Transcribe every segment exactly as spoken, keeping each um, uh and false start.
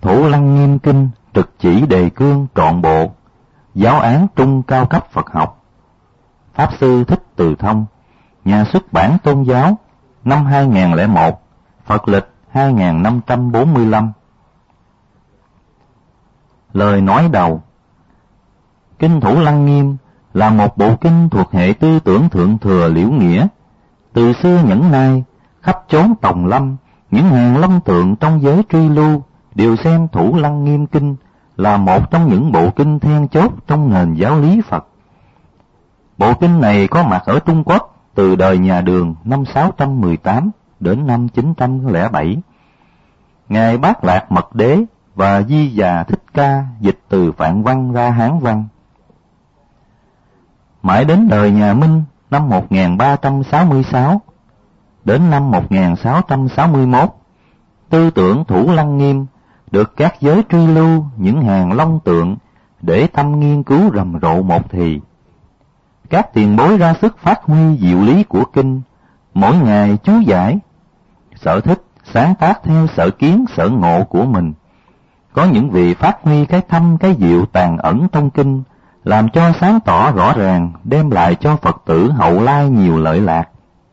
Thủ Lăng Nghiêm Kinh trực chỉ đề cương trọn bộ, giáo án trung cao cấp Phật học. Pháp sư Thích Từ Thông, nhà xuất bản Tôn giáo, năm hai nghìn không trăm lẻ một, Phật lịch hai nghìn năm trăm bốn mươi lăm. Lời nói đầu. Kinh Thủ Lăng Nghiêm là một bộ kinh thuộc hệ tư tưởng thượng thừa liễu nghĩa. Từ xưa nhẫn nay, khắp chốn tòng lâm, những hàng long tượng trong giới truy lưu đều xem Thủ Lăng Nghiêm Kinh là một trong những bộ kinh then chốt trong nền giáo lý Phật. Bộ kinh này có mặt ở Trung Quốc từ đời nhà Đường năm sáu trăm mười tám đến năm chín trăm lẻ bảy. Ngài Bát Lạc Mật Đế và Di Già Thích Ca dịch từ Phạn văn ra Hán văn. Mãi đến đời nhà Minh năm một nghìn ba trăm sáu mươi sáu đến năm một nghìn sáu trăm sáu mươi mốt, tư tưởng Thủ Lăng Nghiêm được các giới truy lưu những hàng long tượng để tâm nghiên cứu rầm rộ một thì. Các tiền bối ra sức phát huy diệu lý của kinh, mỗi ngày chú giải, sở thích, sáng tác theo sở kiến, sở ngộ của mình. Có những vị phát huy cái thâm, cái diệu tàng ẩn trong kinh, làm cho sáng tỏ rõ ràng, đem lại cho Phật tử hậu lai nhiều lợi lạc.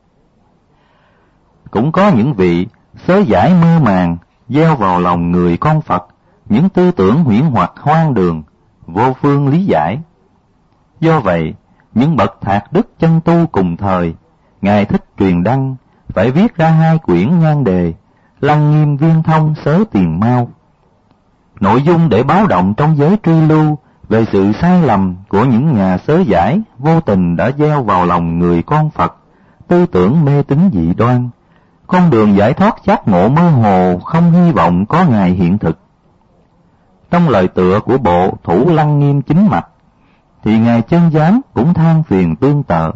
Cũng có những vị sớ giải mơ màng, gieo vào lòng người con Phật những tư tưởng huyễn hoặc hoang đường, vô phương lý giải. Do vậy, những bậc thạc đức chân tu cùng thời, Ngài thích truyền đăng, phải viết ra hai quyển nhan đề, Lăng Nghiêm Viên Thông Sớ Tiền Mao. Nội dung để báo động trong giới truy lưu về sự sai lầm của những nhà sớ giải vô tình đã gieo vào lòng người con Phật tư tưởng mê tín dị đoan, con đường giải thoát giác ngộ mơ hồ, không hy vọng có ngày hiện thực. Trong lời tựa của bộ Thủ Lăng Nghiêm chính mạch, thì Ngài Chân Giám cũng than phiền tương tự.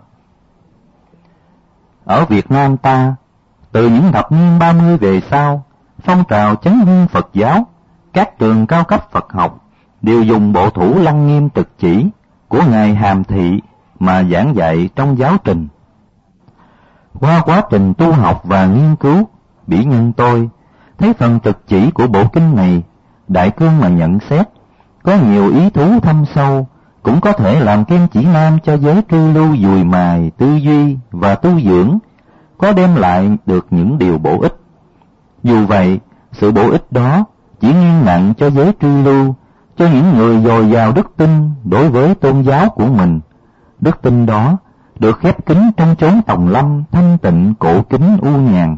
Ở Việt Nam ta, từ những thập niên ba mươi về sau, phong trào chấn hương Phật giáo, các trường cao cấp Phật học đều dùng bộ Thủ Lăng Nghiêm trực chỉ của Ngài Hàm Thị mà giảng dạy trong giáo trình. Qua quá trình tu học và nghiên cứu, bỉ nhân tôi thấy phần trực chỉ của bộ kinh này, đại cương mà nhận xét, có nhiều ý thú thâm sâu, cũng có thể làm kim chỉ nam cho giới truy lưu dùi mài, tư duy và tu dưỡng, có đem lại được những điều bổ ích. Dù vậy, sự bổ ích đó chỉ nghiêng nặng cho giới truy lưu, cho những người dồi dào đức tin đối với tôn giáo của mình. Đức tin đó được khép kín trong chốn tòng lâm thanh tịnh cổ kính u nhàn.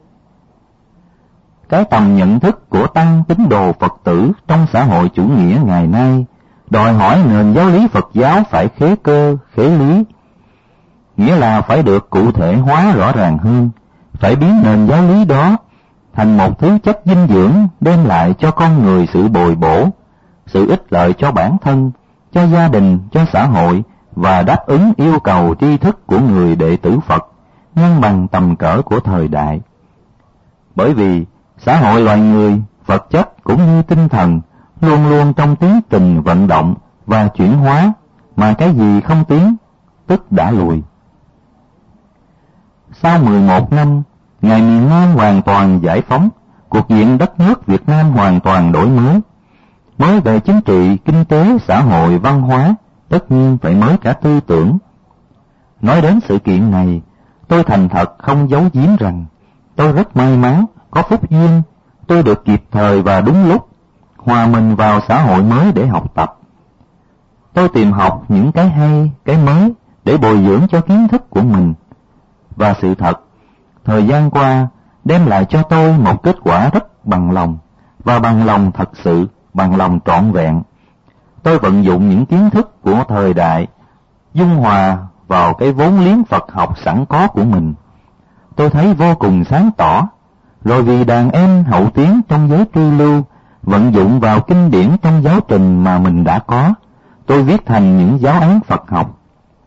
Cái tầm nhận thức của tăng tín đồ Phật tử trong xã hội chủ nghĩa ngày nay đòi hỏi nền giáo lý Phật giáo phải khế cơ, khế lý, nghĩa là phải được cụ thể hóa rõ ràng hơn, phải biến nền giáo lý đó thành một thứ chất dinh dưỡng đem lại cho con người sự bồi bổ, sự ích lợi cho bản thân, cho gia đình, cho xã hội, và đáp ứng yêu cầu tri thức của người đệ tử Phật, ngang bằng tầm cỡ của thời đại. Bởi vì xã hội loài người, vật chất cũng như tinh thần, luôn luôn trong tiến trình vận động và chuyển hóa, mà cái gì không tiến, tức đã lùi. Sau mười một năm, ngày miền Nam hoàn toàn giải phóng, cuộc diện đất nước Việt Nam hoàn toàn đổi mới. Mới về chính trị, kinh tế, xã hội, văn hóa, tất nhiên phải mới cả tư tưởng. Nói đến sự kiện này, tôi thành thật không giấu giếm rằng, tôi rất may mắn, có phúc duyên, tôi được kịp thời và đúng lúc hòa mình vào xã hội mới để học tập. Tôi tìm học những cái hay, cái mới để bồi dưỡng cho kiến thức của mình. Và sự thật, thời gian qua đem lại cho tôi một kết quả rất bằng lòng, và bằng lòng thật sự, bằng lòng trọn vẹn. Tôi vận dụng những kiến thức của thời đại, dung hòa vào cái vốn liếng Phật học sẵn có của mình. Tôi thấy vô cùng sáng tỏ, rồi vì đàn em hậu tiến trong giới truy lưu, vận dụng vào kinh điển trong giáo trình mà mình đã có, tôi viết thành những giáo án Phật học.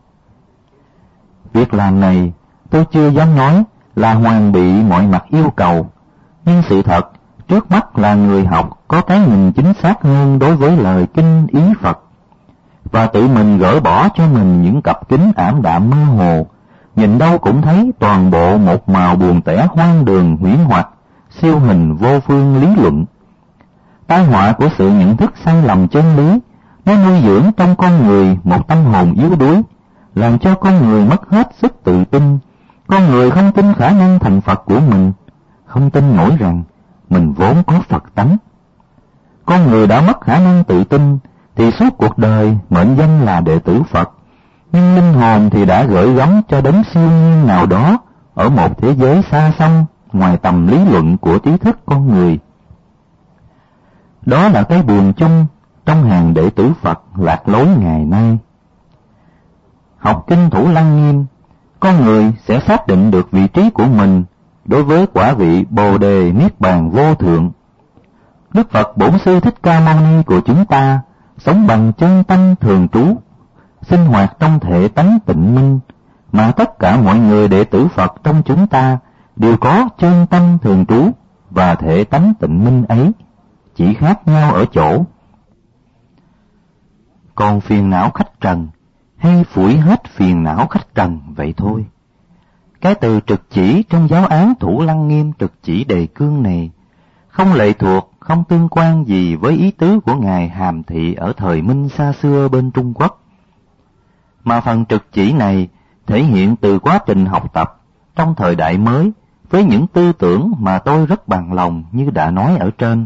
Việc làm này, tôi chưa dám nói là hoàn bị mọi mặt yêu cầu, nhưng sự thật, trước mắt là người học có cái nhìn chính xác hơn đối với lời kinh ý Phật, và tự mình gỡ bỏ cho mình những cặp kính ảm đạm mơ hồ, nhìn đâu cũng thấy toàn bộ một màu buồn tẻ hoang đường huyễn hoặc, siêu hình vô phương lý luận. tai họa của sự nhận thức sai lầm chân lý, nó nuôi dưỡng trong con người một tâm hồn yếu đuối, làm cho con người mất hết sức tự tin. Con người không tin khả năng thành Phật của mình, không tin nổi rằng mình vốn có Phật tánh. Con người đã mất khả năng tự tin thì suốt cuộc đời mệnh danh là đệ tử Phật, nhưng linh hồn thì đã gửi gắm cho đấng siêu nhiên nào đó ở một thế giới xa xăm ngoài tầm lý luận của trí thức con người. Đó là cái buồn chung trong hàng đệ tử Phật lạc lối ngày nay. Học kinh Thủ Lăng Nghiêm, con người sẽ xác định được vị trí của mình đối với quả vị Bồ Đề Niết Bàn vô thượng. Đức Phật Bổn Sư Thích Ca Mâu Ni của chúng ta sống bằng chân tâm thường trú, sinh hoạt trong thể tánh tịnh minh, mà tất cả mọi người đệ tử Phật trong chúng ta đều có chân tâm thường trú và thể tánh tịnh minh ấy, chỉ khác nhau ở chỗ. Còn phiền não khách trần hay phủi hết phiền não khách trần vậy thôi. Cái từ trực chỉ trong giáo án Thủ Lăng Nghiêm trực chỉ đề cương này không lệ thuộc, không tương quan gì với ý tứ của Ngài Hàm Thị ở thời Minh xa xưa bên Trung Quốc, mà phần trực chỉ này thể hiện từ quá trình học tập trong thời đại mới với những tư tưởng mà tôi rất bằng lòng như đã nói ở trên.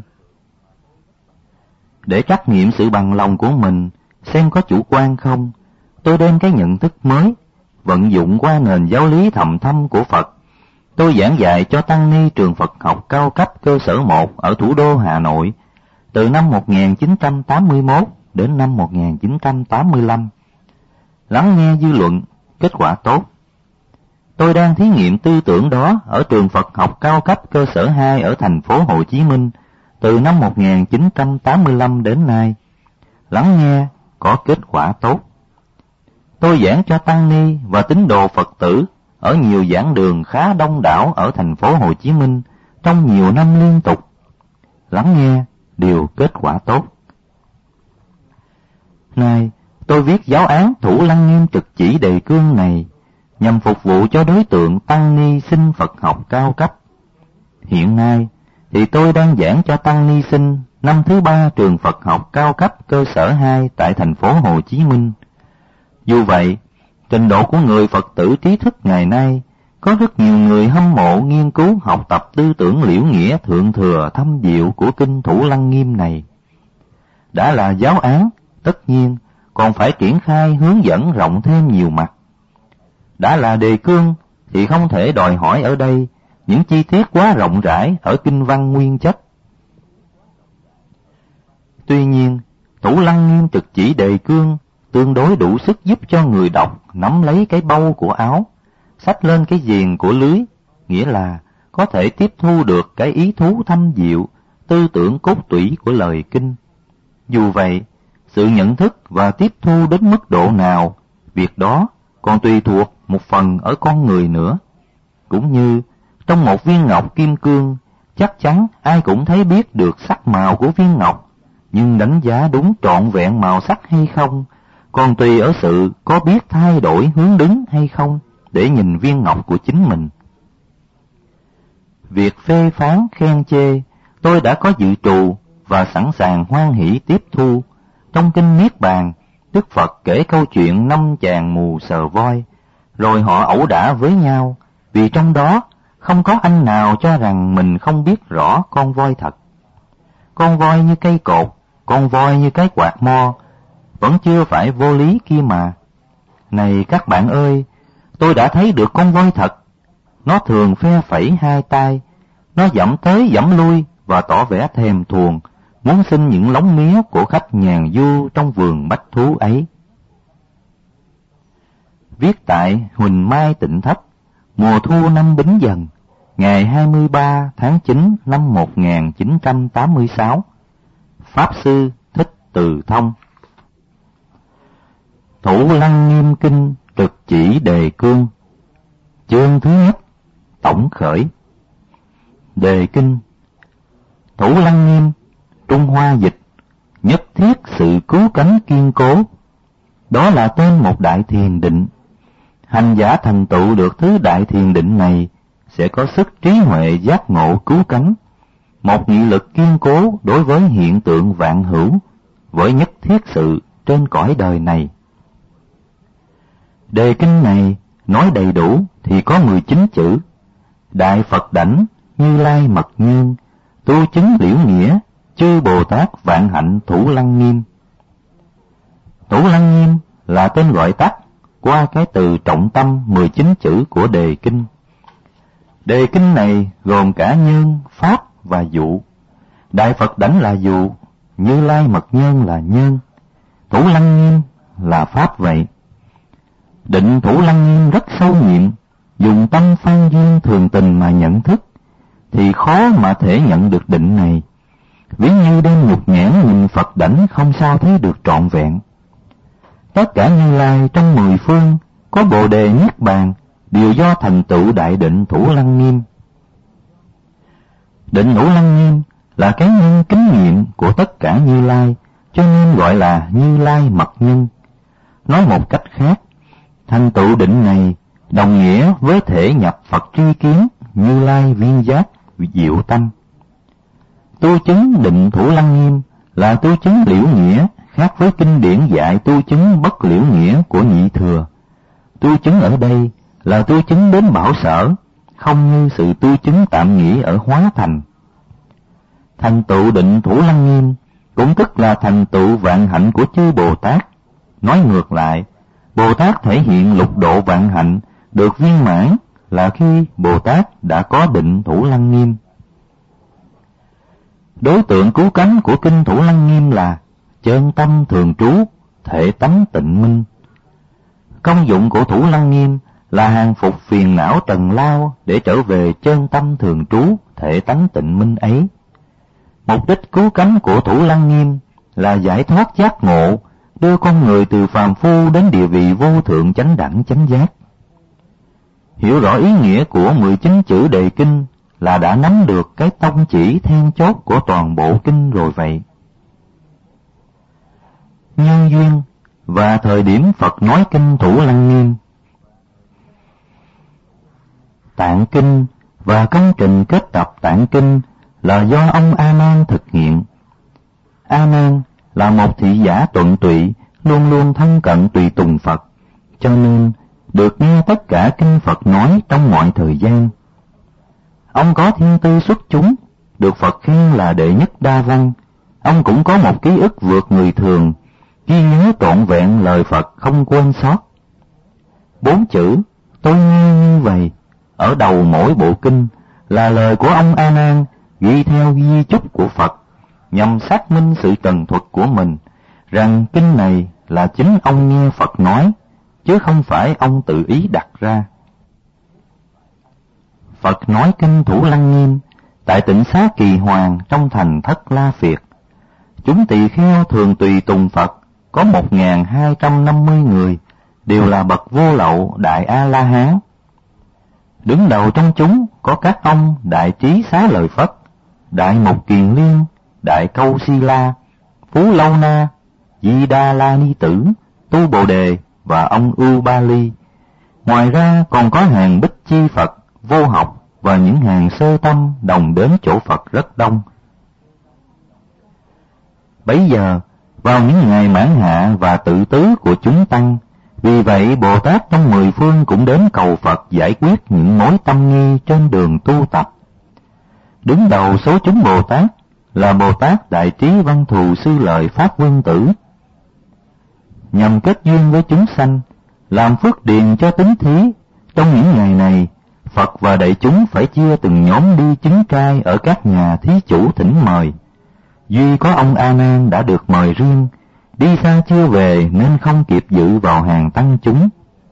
Để trắc nghiệm sự bằng lòng của mình xem có chủ quan không, tôi đem cái nhận thức mới vận dụng qua nền giáo lý thầm thâm của Phật. Tôi giảng dạy cho tăng ni trường Phật học cao cấp cơ sở một ở thủ đô Hà Nội từ năm một nghìn chín trăm tám mươi mốt đến năm một nghìn chín trăm tám mươi lăm. Lắng nghe dư luận, kết quả tốt. Tôi đang thí nghiệm tư tưởng đó ở trường Phật học cao cấp cơ sở hai ở thành phố Hồ Chí Minh từ năm một nghìn chín trăm tám mươi lăm đến nay. Lắng nghe, có kết quả tốt. Tôi giảng cho tăng ni và tín đồ Phật tử ở nhiều giảng đường khá đông đảo ở thành phố Hồ Chí Minh trong nhiều năm liên tục. Lắng nghe, đều kết quả tốt. Nay, tôi viết giáo án Thủ Lăng Nghiêm trực chỉ đề cương này nhằm phục vụ cho đối tượng tăng ni sinh Phật học cao cấp. Hiện nay thì tôi đang giảng cho tăng ni sinh năm thứ ba trường Phật học cao cấp cơ sở hai tại thành phố Hồ Chí Minh. Dù vậy, trình độ của người Phật tử trí thức ngày nay có rất nhiều người hâm mộ nghiên cứu học tập tư tưởng liễu nghĩa thượng thừa thâm diệu của kinh Thủ Lăng Nghiêm này. Đã là giáo án, tất nhiên còn phải triển khai hướng dẫn rộng thêm nhiều mặt. Đã là đề cương thì không thể đòi hỏi ở đây những chi tiết quá rộng rãi ở kinh văn nguyên chất. Tuy nhiên, Thủ Lăng Nghiêm trực chỉ đề cương tương đối đủ sức giúp cho người đọc nắm lấy cái bâu của áo, xách lên cái viền của lưới, nghĩa là có thể tiếp thu được cái ý thú thâm diệu, tư tưởng cốt tủy của lời kinh. Dù vậy, sự nhận thức và tiếp thu đến mức độ nào, việc đó còn tùy thuộc một phần ở con người nữa. Cũng như trong một viên ngọc kim cương, chắc chắn ai cũng thấy biết được sắc màu của viên ngọc, nhưng đánh giá đúng trọn vẹn màu sắc hay không, còn tùy ở sự có biết thay đổi hướng đứng hay không để nhìn viên ngọc của chính mình. Việc phê phán khen chê, tôi đã có dự trù và sẵn sàng hoan hỷ tiếp thu. Trong kinh Niết Bàn, Đức Phật kể câu chuyện năm chàng mù sờ voi, rồi họ ẩu đả với nhau, vì trong đó không có anh nào cho rằng mình không biết rõ con voi thật. Con voi như cây cột, con voi như cái quạt mo, vẫn chưa phải vô lý kia mà. Này các bạn ơi, tôi đã thấy được con voi thật. Nó thường phe phẩy hai tay, nó dẫm tới dẫm lui và tỏ vẻ thèm thuồng, muốn xin những lóng mía của khách nhàn du trong vườn bách thú ấy. Viết tại Huỳnh Mai Tịnh Thất, mùa thu năm Bính Dần, ngày hai mươi ba tháng chín năm một nghìn chín trăm tám mươi sáu. Pháp Sư Thích Từ Thông. Thủ Lăng Nghiêm Kinh trực chỉ đề cương. Chương thứ nhất, tổng khởi. Đề kinh. Thủ Lăng Nghiêm, Trung Hoa dịch, nhất thiết sự cứu cánh kiên cố. Đó là tên một đại thiền định. Hành giả thành tựu được thứ đại thiền định này sẽ có sức trí huệ giác ngộ cứu cánh, một nghị lực kiên cố đối với hiện tượng vạn hữu, với nhất thiết sự trên cõi đời này. Đề kinh này nói đầy đủ thì có mười chín chữ: Đại Phật Đảnh, Như Lai Mật Nhân, tu chứng liễu nghĩa, chư Bồ Tát vạn hạnh Thủ Lăng Nghiêm. Thủ Lăng Nghiêm là tên gọi tắt qua cái từ trọng tâm mười chín chữ của đề kinh. Đề kinh này gồm cả nhân, pháp và dụ. Đại Phật Đảnh là dụ, Như Lai Mật Nhân là nhân, Thủ Lăng Nghiêm là pháp vậy. Định Thủ Lăng Nghiêm rất sâu nhiệm, dùng tâm phan duyên thường tình mà nhận thức, thì khó mà thể nhận được định này. Ví như đem nhục nhãn nhìn Phật Đảnh không sao thấy được trọn vẹn. Tất cả Như Lai trong mười phương có Bồ Đề Niết Bàn đều do thành tựu đại định Thủ Lăng Nghiêm. Định Thủ Lăng Nghiêm là cái nhân kính nhiệm của tất cả Như Lai, cho nên gọi là Như Lai Mật Nhân. Nói một cách khác, thành tựu định này đồng nghĩa với thể nhập Phật tri kiến, Như Lai viên giác, diệu tâm. Tu chứng định Thủ Lăng Nghiêm là tu chứng liễu nghĩa, khác với kinh điển dạy tu chứng bất liễu nghĩa của Nhị Thừa. Tu chứng ở đây là tu chứng đến bảo sở, không như sự tu chứng tạm nghỉ ở Hóa Thành. Thành tựu định Thủ Lăng Nghiêm cũng tức là thành tựu vạn hạnh của chư Bồ Tát. Nói ngược lại, Bồ Tát thể hiện lục độ vạn hạnh được viên mãn là khi Bồ Tát đã có định Thủ Lăng Nghiêm. Đối tượng cứu cánh của kinh Thủ Lăng Nghiêm là chân tâm thường trú, thể tánh tịnh minh. Công dụng của Thủ Lăng Nghiêm là hàng phục phiền não trần lao để trở về chân tâm thường trú, thể tánh tịnh minh ấy. Mục đích cứu cánh của Thủ Lăng Nghiêm là giải thoát giác ngộ, đưa con người từ phàm phu đến địa vị vô thượng chánh đẳng chánh giác. Hiểu rõ ý nghĩa của mười chín chữ đề kinh là đã nắm được cái tông chỉ then chốt của toàn bộ kinh rồi vậy. Nhân duyên và thời điểm Phật nói kinh Thủ Lăng Nghiêm. Tạng kinh và công trình kết tập tạng kinh là do ông A Nan thực hiện. A Nan là một thị giả tuận tụy, luôn luôn thân cận tùy tùng Phật, cho nên được nghe tất cả kinh Phật nói trong mọi thời gian. Ông có thiên tư xuất chúng, được Phật khen là đệ nhất đa văn. Ông cũng có một ký ức vượt người thường, ghi nhớ trọn vẹn lời Phật không quên sót. Bốn chữ tôi nghe như vậy ở đầu mỗi bộ kinh là lời của ông A Nan ghi theo di chúc của Phật, nhằm xác minh sự tường thuật của mình rằng kinh này là chính ông nghe Phật nói, chứ không phải ông tự ý đặt ra. Phật nói kinh Thủ Lăng Nghiêm tại Tịnh Xá Kỳ Hoàng trong thành Thất La Phiệt. Chúng tỳ kheo thường tùy tùng Phật có một nghìn hai trăm năm mươi người, đều là bậc vô lậu đại A La Hán. Đứng đầu trong chúng có các ông Đại Trí Xá Lợi Phất, Đại Mục Kiền Liên, Đại Câu Si La, Phú Lâu Na, Di Đa La Ni Tử, Tu Bồ Đề và ông Ưu Ba Ly. Ngoài ra còn có hàng Bích Chi Phật, Vô Học và những hàng sơ tâm đồng đến chỗ Phật rất đông. Bấy giờ, vào những ngày mãn hạ và tự tứ của chúng tăng, vì vậy Bồ Tát trong mười phương cũng đến cầu Phật giải quyết những mối tâm nghi trên đường tu tập. Đứng đầu số chúng Bồ Tát là Bồ Tát Đại Trí Văn Thù Sư Lợi Pháp Vương Tử. Nhằm kết duyên với chúng sanh, làm phước điền cho tín thí, trong những ngày này, Phật và đại chúng phải chia từng nhóm đi chứng trai ở các nhà thí chủ thỉnh mời. Duy có ông A Nan đã được mời riêng, đi xa chưa về nên không kịp dự vào hàng tăng chúng.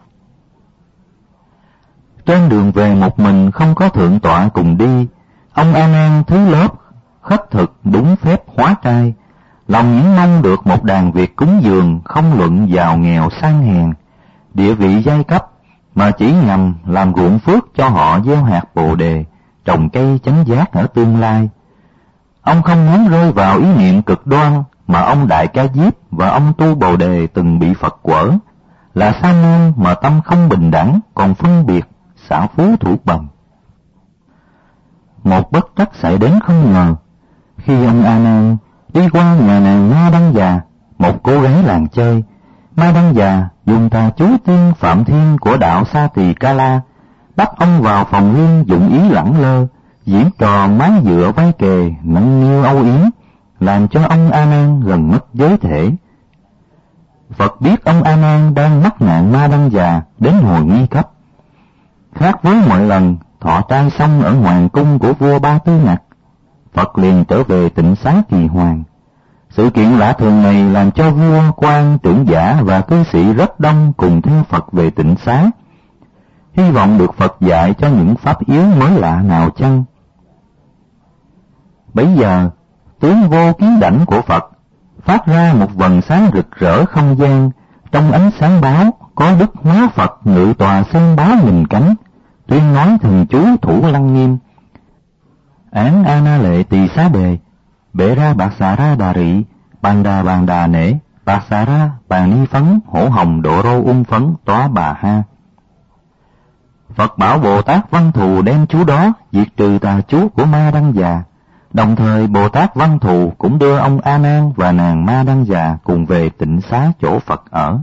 Trên đường về một mình không có thượng tọa cùng đi, ông A Nan thứ lớp khất thực đúng phép hóa trai, lòng những mong được một đàn việc cúng dường, không luận giàu nghèo sang hèn, địa vị giai cấp, mà chỉ nhằm làm ruộng phước cho họ gieo hạt bồ đề, trồng cây chánh giác ở tương lai. Ông không muốn rơi vào ý niệm cực đoan mà ông Đại Ca Diếp và ông Tu Bồ Đề từng bị Phật quở, là sa môn mà tâm không bình đẳng, còn phân biệt, xả phú thủ bần. Một bất trắc xảy đến không ngờ, Khi ông A Nan đi qua nhà nàng Ma Đăng Già, một cô gái làng chơi, Ma Đăng Già dùng tà chú tiên Phạm Thiên của đạo Sa Tỳ Ca La, bắt ông vào phòng riêng dụng ý lẳng lơ, diễn trò mái dựa vai kề, nâng niu âu yếm, làm cho ông A Nan gần mất giới thể. Phật biết ông A Nan đang mắc nạn Ma Đăng Già đến hồi nguy cấp. Khác với mọi lần thọ trai xong ở hoàng cung của vua Ba Tư Nặc, Phật liền trở về Tịnh Xá Kỳ Hoàng. Sự kiện lạ thường này làm cho vua, quan, trưởng giả và cư sĩ rất đông cùng theo Phật về Tịnh Xá, hy vọng được Phật dạy cho những pháp yếu mới lạ nào chăng. Bấy giờ, tướng vô kiến đảnh của Phật phát ra một vầng sáng rực rỡ không gian, trong ánh sáng báo có Đức Hóa Phật ngự tòa sen báo nghìn cánh, tuyên nói thần chú Thủ Lăng Nghiêm. Án A Na Lệ Tỳ Xá Đề, bệ ra bạc xà ra đà rị, bàn đà bàn đà nể, bạc xà ra bàn ni phấn, hổ hồng độ rô ung phấn, tóa bà ha. Phật bảo Bồ Tát Văn Thù đem chú đó diệt trừ tà chú của Ma Đăng Già. Đồng thời Bồ Tát Văn Thù cũng đưa ông A Nan và nàng Ma Đăng Già cùng về Tịnh Xá chỗ Phật ở.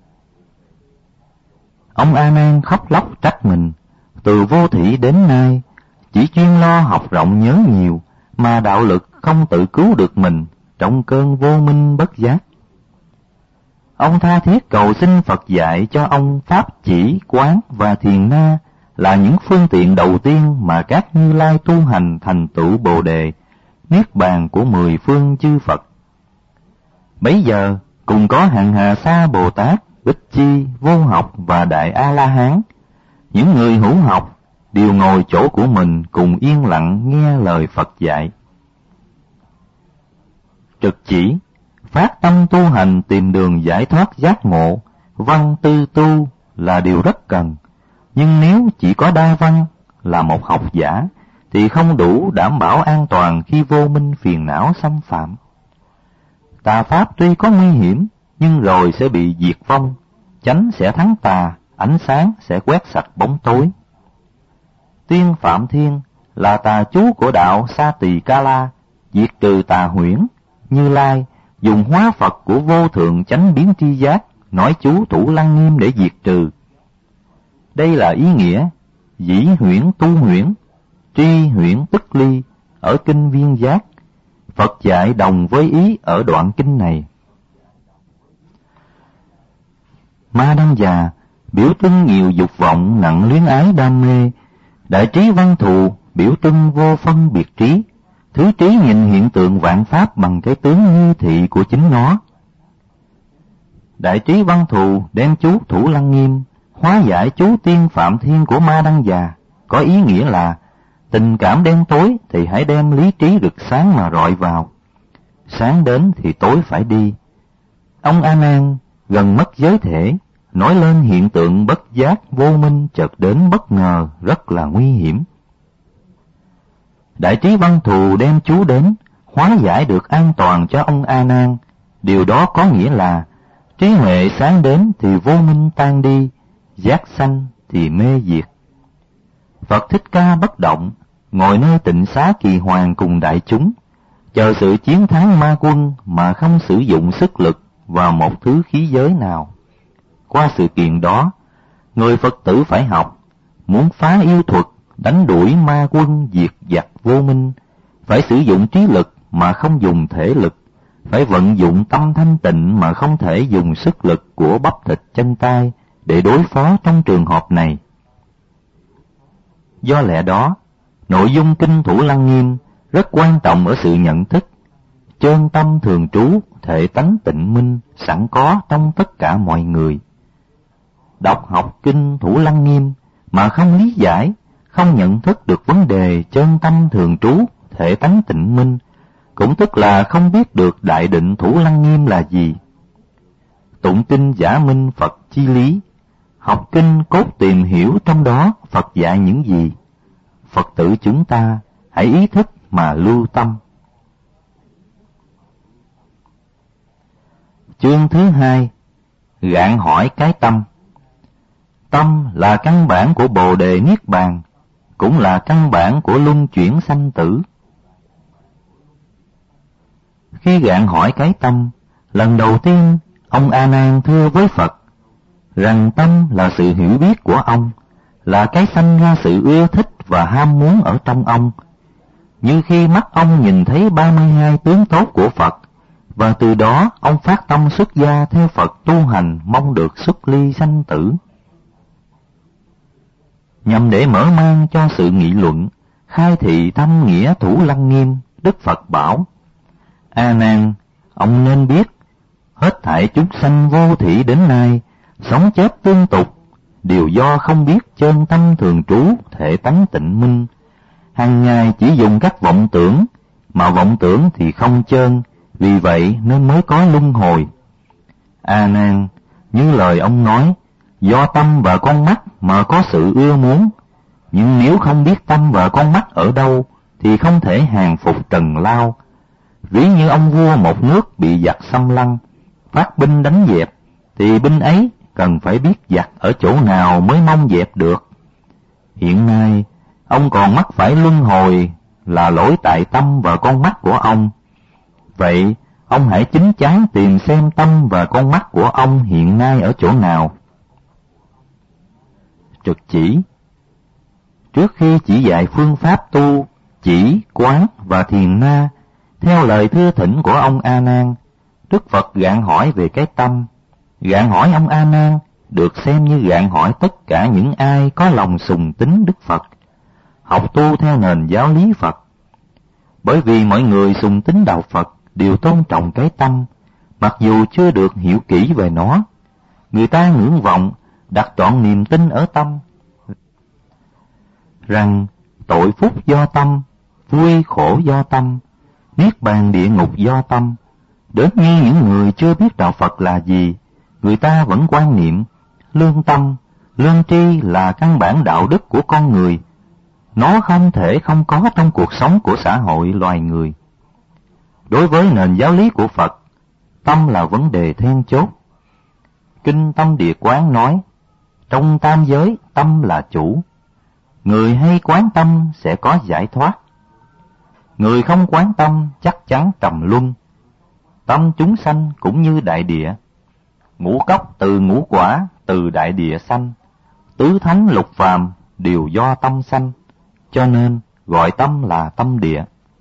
Ông A Nan khóc lóc trách mình, từ vô thỉ đến nay chỉ chuyên lo học rộng nhớ nhiều, mà đạo lực không tự cứu được mình trong cơn vô minh bất giác. Ông tha thiết cầu xin Phật dạy cho ông pháp chỉ, quán và thiền na là những phương tiện đầu tiên mà các Như Lai tu hành thành tựu Bồ Đề, niết bàn của mười phương chư Phật. Bấy giờ cùng có hằng hà sa Bồ Tát, Bích Chi, Vô Học và Đại A La Hán, những người hữu học đều ngồi chỗ của mình cùng yên lặng nghe lời Phật dạy. Trực chỉ, phát tâm tu hành tìm đường giải thoát giác ngộ, văn tư tu là điều rất cần, nhưng nếu chỉ có đa văn là một học giả thì không đủ đảm bảo an toàn khi vô minh phiền não xâm phạm. Tà pháp tuy có nguy hiểm nhưng rồi sẽ bị diệt vong, chánh sẽ thắng tà, ánh sáng sẽ quét sạch bóng tối. Tiên Phạm Thiên là tà chú của đạo Sa Tỳ Ca La, diệt trừ tà huyễn. Như Lai dùng hóa Phật của vô thượng chánh biến tri giác nói chú Thủ Lăng Nghiêm để diệt trừ. Đây là ý nghĩa dĩ huyễn tu huyễn, tri huyễn tức ly ở kinh Viên Giác. Phật dạy đồng với ý ở đoạn kinh này. Ma Đăng Già biểu trưng nhiều dục vọng nặng luyến ái đam mê, Đại Trí Văn Thù biểu trưng vô phân biệt trí, thứ trí nhìn hiện tượng vạn pháp bằng cái tướng như thị của chính nó. Đại Trí Văn Thù đem chú Thủ Lăng Nghiêm hóa giải chú Tiên Phạm Thiên của Ma Đăng Già, có ý nghĩa là tình cảm đen tối thì hãy đem lý trí rực sáng mà rọi vào, sáng đến thì tối phải đi. Ông A Nan gần mất giới thể, nói lên hiện tượng bất giác vô minh chợt đến bất ngờ rất là nguy hiểm. Đại Trí Văn Thù đem chú đến hóa giải được an toàn cho ông A Nan. Điều đó có nghĩa là trí huệ sáng đến thì vô minh tan đi, giác sanh thì mê diệt. Phật Thích Ca bất động, ngồi nơi Tịnh Xá Kỳ Hoàng cùng đại chúng, chờ sự chiến thắng ma quân mà không sử dụng sức lực vào một thứ khí giới nào. Qua sự kiện đó, người Phật tử phải học, muốn phá yêu thuật, đánh đuổi ma quân diệt giặc vô minh, phải sử dụng trí lực mà không dùng thể lực, phải vận dụng tâm thanh tịnh mà không thể dùng sức lực của bắp thịt chân tay để đối phó trong trường hợp này. Do lẽ đó, nội dung kinh Thủ Lăng Nghiêm rất quan trọng ở sự nhận thức, chân tâm thường trú, thể tánh tịnh minh sẵn có trong tất cả mọi người. Đọc học kinh Thủ Lăng Nghiêm mà không lý giải, không nhận thức được vấn đề chân tâm thường trú, thể tánh tịnh minh, cũng tức là không biết được đại định Thủ Lăng Nghiêm là gì. Tụng kinh giả minh Phật chi lý, học kinh cốt tìm hiểu trong đó Phật dạy những gì. Phật tử chúng ta hãy ý thức mà lưu tâm. Chương thứ hai, gạn hỏi cái tâm. Tâm là căn bản của Bồ Đề Niết Bàn, cũng là căn bản của luân chuyển sanh tử. Khi gạn hỏi cái tâm, lần đầu tiên ông A Nan thưa với Phật rằng tâm là sự hiểu biết của ông, là cái sanh ra sự ưa thích và ham muốn ở trong ông. Như khi mắt ông nhìn thấy ba mươi hai tướng tốt của Phật, và từ đó ông phát tâm xuất gia theo Phật tu hành, mong được xuất ly sanh tử. Nhằm để mở mang cho sự nghị luận, khai thị thâm nghĩa thủ lăng nghiêm, Đức Phật bảo: A Nan, ông nên biết, hết thảy chúng sanh vô thỉ đến nay, sống chết tương tục, đều do không biết chân tâm thường trú thể tánh tịnh minh. Hàng ngày chỉ dùng các vọng tưởng, mà vọng tưởng thì không chân, vì vậy nên mới có luân hồi. A Nan, như lời ông nói, do tâm và con mắt mà có sự ưa muốn, nhưng nếu không biết tâm và con mắt ở đâu, thì không thể hàng phục trần lao. Ví như ông vua một nước bị giặc xâm lăng, phát binh đánh dẹp, thì binh ấy cần phải biết giặc ở chỗ nào mới mong dẹp được. Hiện nay, ông còn mắc phải luân hồi là lỗi tại tâm và con mắt của ông. Vậy, ông hãy chính chắn tìm xem tâm và con mắt của ông hiện nay ở chỗ nào. Trực chỉ. Trước khi chỉ dạy phương pháp tu, chỉ, quán và thiền na, theo lời thưa thỉnh của ông A Nan, Đức Phật gạn hỏi về cái tâm. Gạn hỏi ông A Nan được xem như gạn hỏi tất cả những ai có lòng sùng tín Đức Phật, học tu theo nền giáo lý Phật. Bởi vì mọi người sùng tín đạo Phật đều tôn trọng cái tâm, mặc dù chưa được hiểu kỹ về nó. Người ta ngưỡng vọng, đặt trọn niềm tin ở tâm, rằng tội phúc do tâm, vui khổ do tâm, niết bàn địa ngục do tâm. Đến như những người chưa biết đạo Phật là gì, người ta vẫn quan niệm lương tâm, lương tri là căn bản đạo đức của con người. Nó không thể không có trong cuộc sống của xã hội loài người. Đối với nền giáo lý của Phật, tâm là vấn đề then chốt. Kinh Tâm Địa Quán nói, trong tam giới tâm là chủ. Người hay quán tâm sẽ có giải thoát. Người không quán tâm chắc chắn trầm luân. Tâm chúng sanh cũng như đại địa. Ngũ cốc từ ngũ quả, từ đại địa sanh. Tứ thánh lục phàm đều do tâm sanh, cho nên gọi tâm là tâm địa.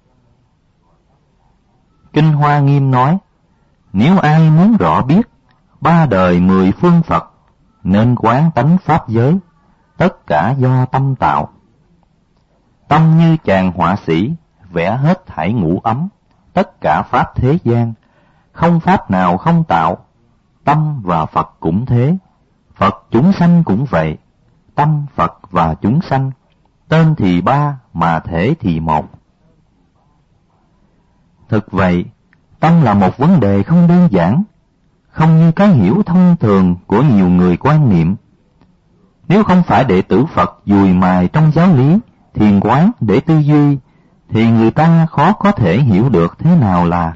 Kinh Hoa Nghiêm nói, nếu ai muốn rõ biết ba đời mười phương Phật, nên quán tánh pháp giới, tất cả do tâm tạo. Tâm như chàng họa sĩ, vẽ hết thảy ngũ ấm, tất cả pháp thế gian, không pháp nào không tạo. Tâm và Phật cũng thế, Phật chúng sanh cũng vậy. Tâm, Phật và chúng sanh, tên thì ba mà thể thì một. Thực vậy, tâm là một vấn đề không đơn giản, không như cái hiểu thông thường của nhiều người quan niệm. Nếu không phải đệ tử Phật dùi mài trong giáo lý, thiền quán để tư duy, thì người ta khó có thể hiểu được thế nào là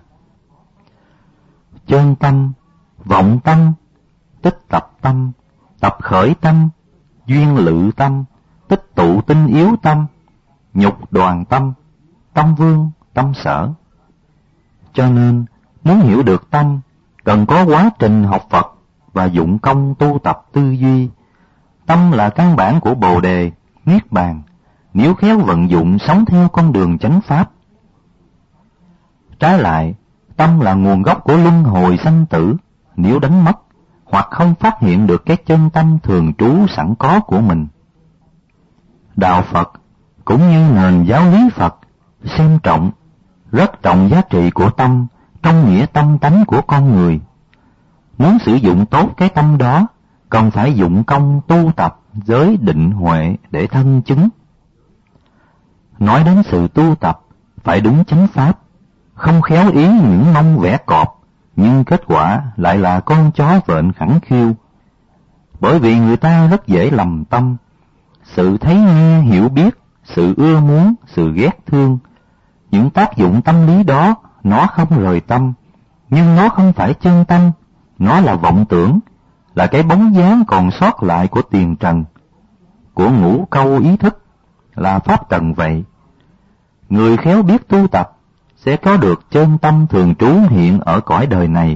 chân tâm, vọng tâm, tích tập tâm, tập khởi tâm, duyên lự tâm, tích tụ tinh yếu tâm, nhục đoàn tâm, tâm vương, tâm sở. Cho nên, muốn hiểu được tâm, cần có quá trình học Phật và dụng công tu tập tư duy. Tâm là căn bản của Bồ Đề, Niết Bàn, nếu khéo vận dụng sống theo con đường chánh pháp. Trái lại, tâm là nguồn gốc của luân hồi sanh tử, nếu đánh mất hoặc không phát hiện được cái chân tâm thường trú sẵn có của mình. Đạo Phật cũng như nền giáo lý Phật xem trọng, rất trọng giá trị của tâm trong nghĩa tâm tánh của con người. Muốn sử dụng tốt cái tâm đó, cần phải dụng công tu tập giới định huệ để thân chứng. Nói đến sự tu tập, phải đúng chánh pháp, không khéo ý những mong vẽ cọp, nhưng kết quả lại là con chó vện khẳng khiu. Bởi vì người ta rất dễ lầm tâm, sự thấy nghe hiểu biết, sự ưa muốn, sự ghét thương. Những tác dụng tâm lý đó, nó không rời tâm, nhưng nó không phải chân tâm, nó là vọng tưởng, là cái bóng dáng còn sót lại của tiền trần, của ngũ câu ý thức, là pháp trần vậy. Người khéo biết tu tập, sẽ có được chân tâm thường trú hiện ở cõi đời này.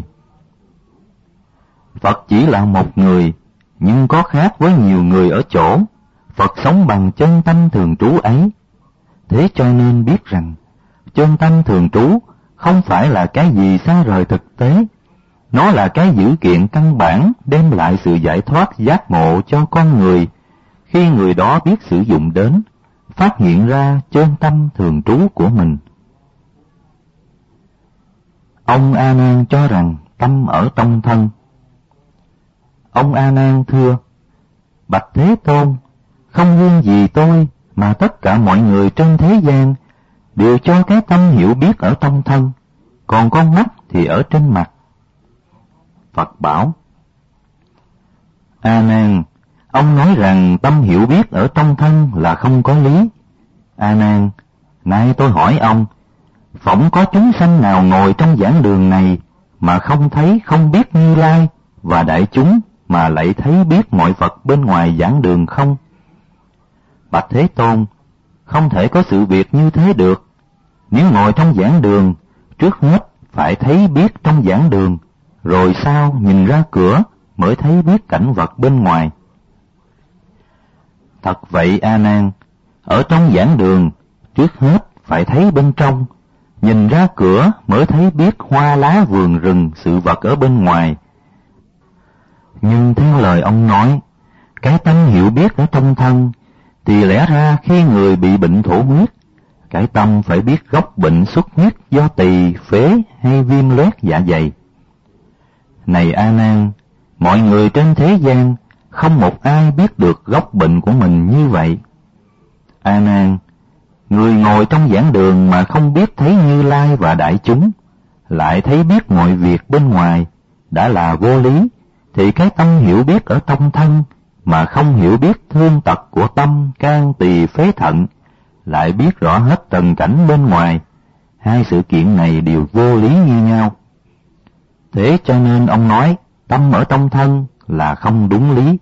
Phật chỉ là một người, nhưng có khác với nhiều người ở chỗ, Phật sống bằng chân tâm thường trú ấy. Thế cho nên biết rằng, chân tâm thường trú không phải là cái gì xa rời thực tế, nó là cái dữ kiện căn bản đem lại sự giải thoát giác ngộ cho con người, khi người đó biết sử dụng đến, phát hiện ra chân tâm thường trú của mình. Ông A Nan cho rằng tâm ở trong thân. Ông A Nan thưa: Bạch Thế Tôn, không riêng gì tôi mà tất cả mọi người trên thế gian đều cho cái tâm hiểu biết ở trong thân, còn con mắt thì ở trên mặt. Phật bảo: A Nan, ông nói rằng tâm hiểu biết ở trong thân là không có lý. A Nan, nay tôi hỏi ông, phỏng có chúng sanh nào ngồi trong giảng đường này mà không thấy không biết Như Lai, và đại chúng mà lại thấy biết mọi Phật bên ngoài giảng đường không? Bạch Thế Tôn, không thể có sự việc như thế được. Nếu ngồi trong giảng đường, trước hết phải thấy biết trong giảng đường, rồi sau nhìn ra cửa mới thấy biết cảnh vật bên ngoài. Thật vậy A Nan, ở trong giảng đường, trước hết phải thấy bên trong, nhìn ra cửa mới thấy biết hoa lá vườn rừng sự vật ở bên ngoài. Nhưng theo lời ông nói, cái tâm hiểu biết ở trong thân, thì lẽ ra khi người bị bệnh thổ huyết, cái tâm phải biết gốc bệnh xuất huyết do tỳ, phế hay viêm loét dạ dày. Này A Nan, mọi người trên thế gian không một ai biết được gốc bệnh của mình như vậy. A Nan, người ngồi trong giảng đường mà không biết thấy Như Lai và đại chúng, lại thấy biết mọi việc bên ngoài, đã là vô lý, thì cái tâm hiểu biết ở trong thân mà không hiểu biết thương tật của tâm, can, tỳ, phế thận, lại biết rõ hết trần cảnh bên ngoài, hai sự kiện này đều vô lý như nhau. Thế cho nên ông nói tâm ở trong thân là không đúng lý.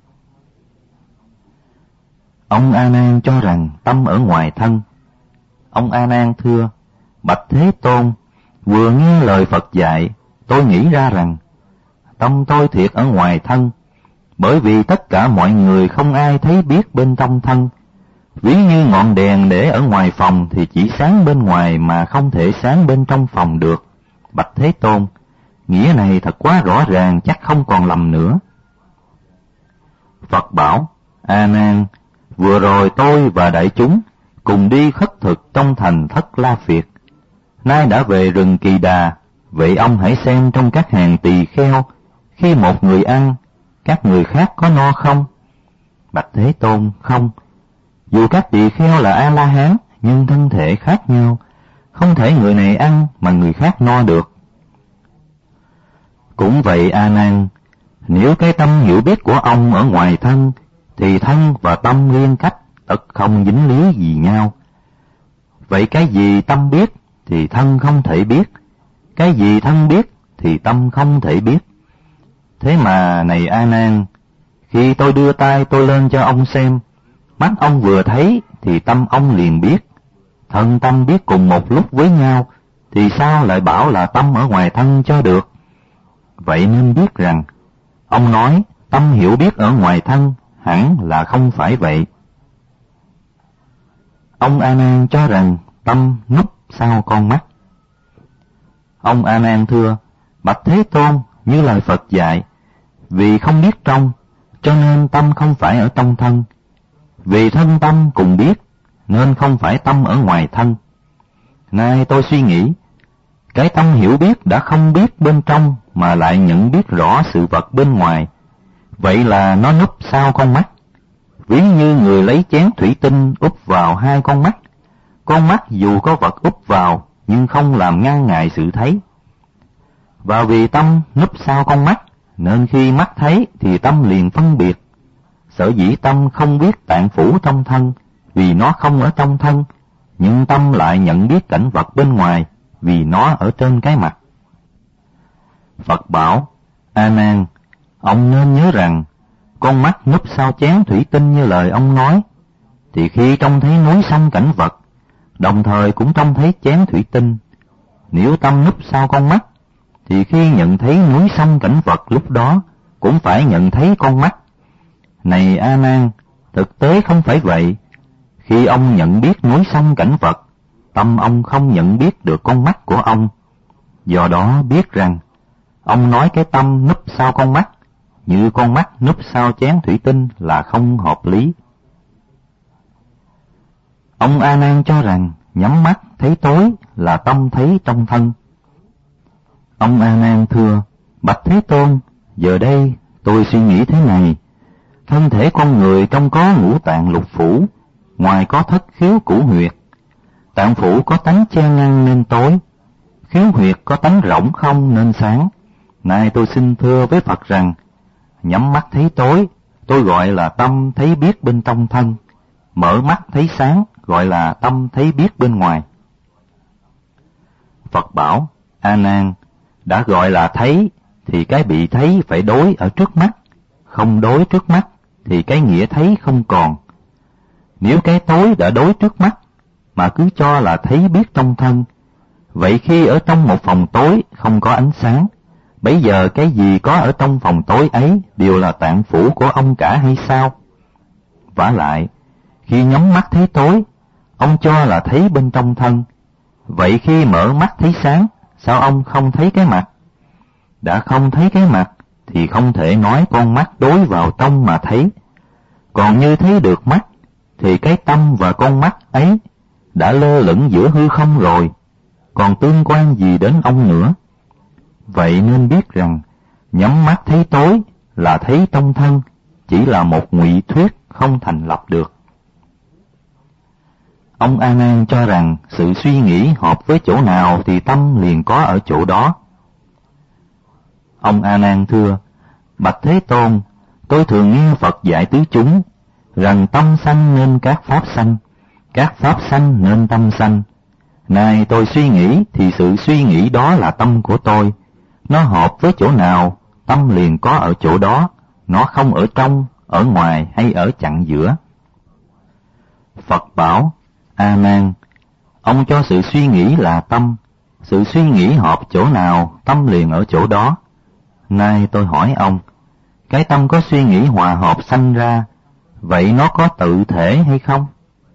Ông A Nan cho rằng tâm ở ngoài thân. Ông A Nan thưa: Bạch Thế Tôn, vừa nghe lời Phật dạy, tôi nghĩ ra rằng tâm tôi thiệt ở ngoài thân, bởi vì tất cả mọi người không ai thấy biết bên trong thân. Ví như ngọn đèn để ở ngoài phòng thì chỉ sáng bên ngoài mà không thể sáng bên trong phòng được. Bạch Thế Tôn, nghĩa này thật quá rõ ràng, chắc không còn lầm nữa. Phật bảo: A Nan, vừa rồi tôi và đại chúng cùng đi khất thực trong thành Thất La Phiệt, nay đã về rừng Kỳ Đà. Vậy ông hãy xem trong các hàng tỳ kheo, khi một người ăn, các người khác có no không? Bạch Thế Tôn, không. Dù các tỳ kheo là A-la-hán, nhưng thân thể khác nhau, không thể người này ăn mà người khác no được. Cũng vậy A Nan, nếu cái tâm hiểu biết của ông ở ngoài thân, thì thân và tâm liên cách, tất không dính líu gì nhau. Vậy cái gì tâm biết thì thân không thể biết, cái gì thân biết thì tâm không thể biết. Thế mà này A Nan, khi tôi đưa tay tôi lên cho ông xem, mắt ông vừa thấy thì tâm ông liền biết. Thân tâm biết cùng một lúc với nhau, thì sao lại bảo là tâm ở ngoài thân cho được? Vậy nên biết rằng, ông nói tâm hiểu biết ở ngoài thân, hẳn là không phải vậy. Ông A Nan cho rằng tâm núp sau con mắt. Ông A Nan thưa: Bạch Thế Tôn, như lời Phật dạy, vì không biết trong, cho nên tâm không phải ở trong thân. Vì thân tâm cùng biết, nên không phải tâm ở ngoài thân. Nay tôi suy nghĩ, cái tâm hiểu biết đã không biết bên trong mà lại nhận biết rõ sự vật bên ngoài, vậy là nó núp sau con mắt. Ví như người lấy chén thủy tinh úp vào hai con mắt, con mắt dù có vật úp vào nhưng không làm ngăn ngại sự thấy. Và vì tâm núp sau con mắt, nên khi mắt thấy thì tâm liền phân biệt. Sở dĩ tâm không biết tạng phủ trong thân, vì nó không ở trong thân, nhưng tâm lại nhận biết cảnh vật bên ngoài, vì nó ở trên cái mặt. Phật bảo: A Nan, ông nên nhớ rằng, con mắt núp sau chén thủy tinh như lời ông nói, thì khi trông thấy núi sông cảnh vật, đồng thời cũng trông thấy chén thủy tinh, Nếu tâm núp sau con mắt, thì khi nhận thấy núi sông cảnh vật lúc đó, cũng phải nhận thấy con mắt. Này A Nan, thực tế không phải vậy. Khi ông nhận biết núi sông cảnh vật, tâm ông không nhận biết được con mắt của ông. Do đó biết rằng, ông nói cái tâm núp sau con mắt, như con mắt núp sau chén thủy tinh là không hợp lý. Ông A Nan cho rằng nhắm mắt thấy tối là tâm thấy trong thân. Ông A Nan thưa: Bạch Thế Tôn, giờ đây tôi suy nghĩ thế này: thân thể con người trong có ngũ tạng lục phủ, ngoài có thất khiếu cửu huyệt. Tạng phủ có tánh che ngăn nên tối, khiếu huyệt có tánh rỗng không nên sáng. Nay tôi xin thưa với Phật rằng, nhắm mắt thấy tối, tôi gọi là tâm thấy biết bên trong thân; mở mắt thấy sáng, gọi là tâm thấy biết bên ngoài. Phật bảo: A Nan, đã gọi là thấy, thì cái bị thấy phải đối ở trước mắt, không đối trước mắt, thì cái nghĩa thấy không còn. Nếu cái tối đã đối trước mắt, mà cứ cho là thấy biết trong thân, vậy khi ở trong một phòng tối không có ánh sáng, bấy giờ cái gì có ở trong phòng tối ấy đều là tạng phủ của ông cả hay sao? Vả lại, khi nhắm mắt thấy tối, ông cho là thấy bên trong thân, vậy khi mở mắt thấy sáng, sao ông không thấy cái mặt? Đã không thấy cái mặt, thì không thể nói con mắt đối vào trong mà thấy. Còn như thấy được mắt, thì cái tâm và con mắt ấy đã lơ lửng giữa hư không rồi, còn tương quan gì đến ông nữa. Vậy nên biết rằng, nhắm mắt thấy tối là thấy trong thân, chỉ là một ngụy thuyết không thành lập được. Ông A Nan cho rằng sự suy nghĩ hợp với chỗ nào thì tâm liền có ở chỗ đó. Ông A Nan thưa: Bạch Thế Tôn, tôi thường nghe Phật dạy tứ chúng rằng tâm sanh nên các pháp sanh, các pháp sanh nên tâm sanh. Nay tôi suy nghĩ thì sự suy nghĩ đó là tâm của tôi, nó hợp với chỗ nào, tâm liền có ở chỗ đó, nó không ở trong, ở ngoài hay ở chặng giữa. Phật bảo: A Nan, ông cho sự suy nghĩ là tâm, sự suy nghĩ hợp chỗ nào, tâm liền ở chỗ đó. Nay tôi hỏi ông, cái tâm có suy nghĩ hòa hợp sanh ra, vậy nó có tự thể hay không?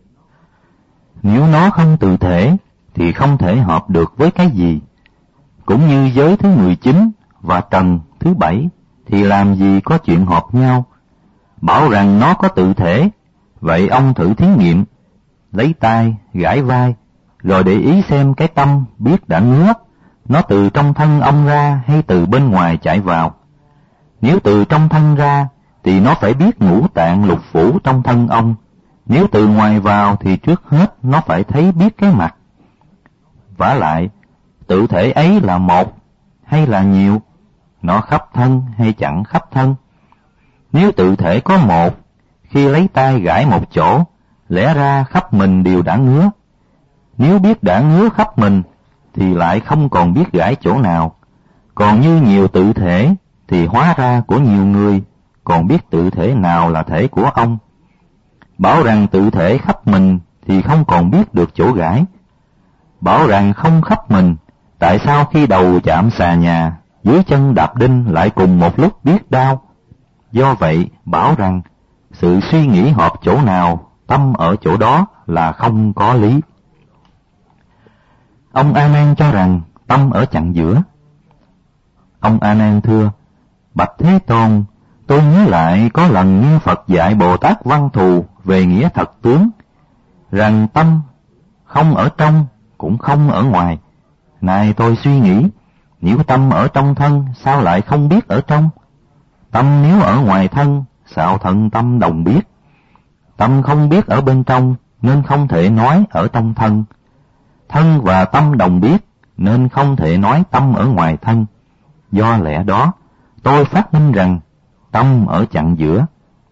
Nếu nó không tự thể, thì không thể hợp được với cái gì. Cũng như giới thứ mười chín và trần thứ bảy, thì làm gì có chuyện hợp nhau. Bảo rằng nó có tự thể, vậy ông thử thí nghiệm, lấy tay gãi vai, rồi để ý xem cái tâm biết đã ngứa, nó từ trong thân ông ra hay từ bên ngoài chạy vào. Nếu từ trong thân ra, thì nó phải biết ngũ tạng lục phủ trong thân ông. Nếu từ ngoài vào thì trước hết nó phải thấy biết cái mặt. Vả lại, tự thể ấy là một hay là nhiều? Nó khắp thân hay chẳng khắp thân? Nếu tự thể có một, khi lấy tay gãi một chỗ, lẽ ra khắp mình đều đã ngứa. Nếu biết đã ngứa khắp mình, thì lại không còn biết gãi chỗ nào. Còn như nhiều tự thể, thì hóa ra của nhiều người, còn biết tự thể nào là thể của ông. Bảo rằng tự thể khắp mình, thì không còn biết được chỗ gãi. Bảo rằng không khắp mình, tại sao khi đầu chạm xà nhà, dưới chân đạp đinh lại cùng một lúc biết đau? Do vậy, bảo rằng, sự suy nghĩ hợp chỗ nào, tâm ở chỗ đó là không có lý. Ông A Nan cho rằng tâm ở chặng giữa. Ông A Nan thưa: Bạch Thế Tôn, tôi nhớ lại có lần nghe Phật dạy Bồ Tát Văn Thù về nghĩa thật tướng, rằng tâm không ở trong cũng không ở ngoài. Này tôi suy nghĩ, nếu tâm ở trong thân sao lại không biết ở trong? Tâm nếu ở ngoài thân, sao thân tâm đồng biết? Tâm không biết ở bên trong, nên không thể nói ở trong thân. Thân và tâm đồng biết, nên không thể nói tâm ở ngoài thân. Do lẽ đó, tôi phát minh rằng tâm ở chặng giữa.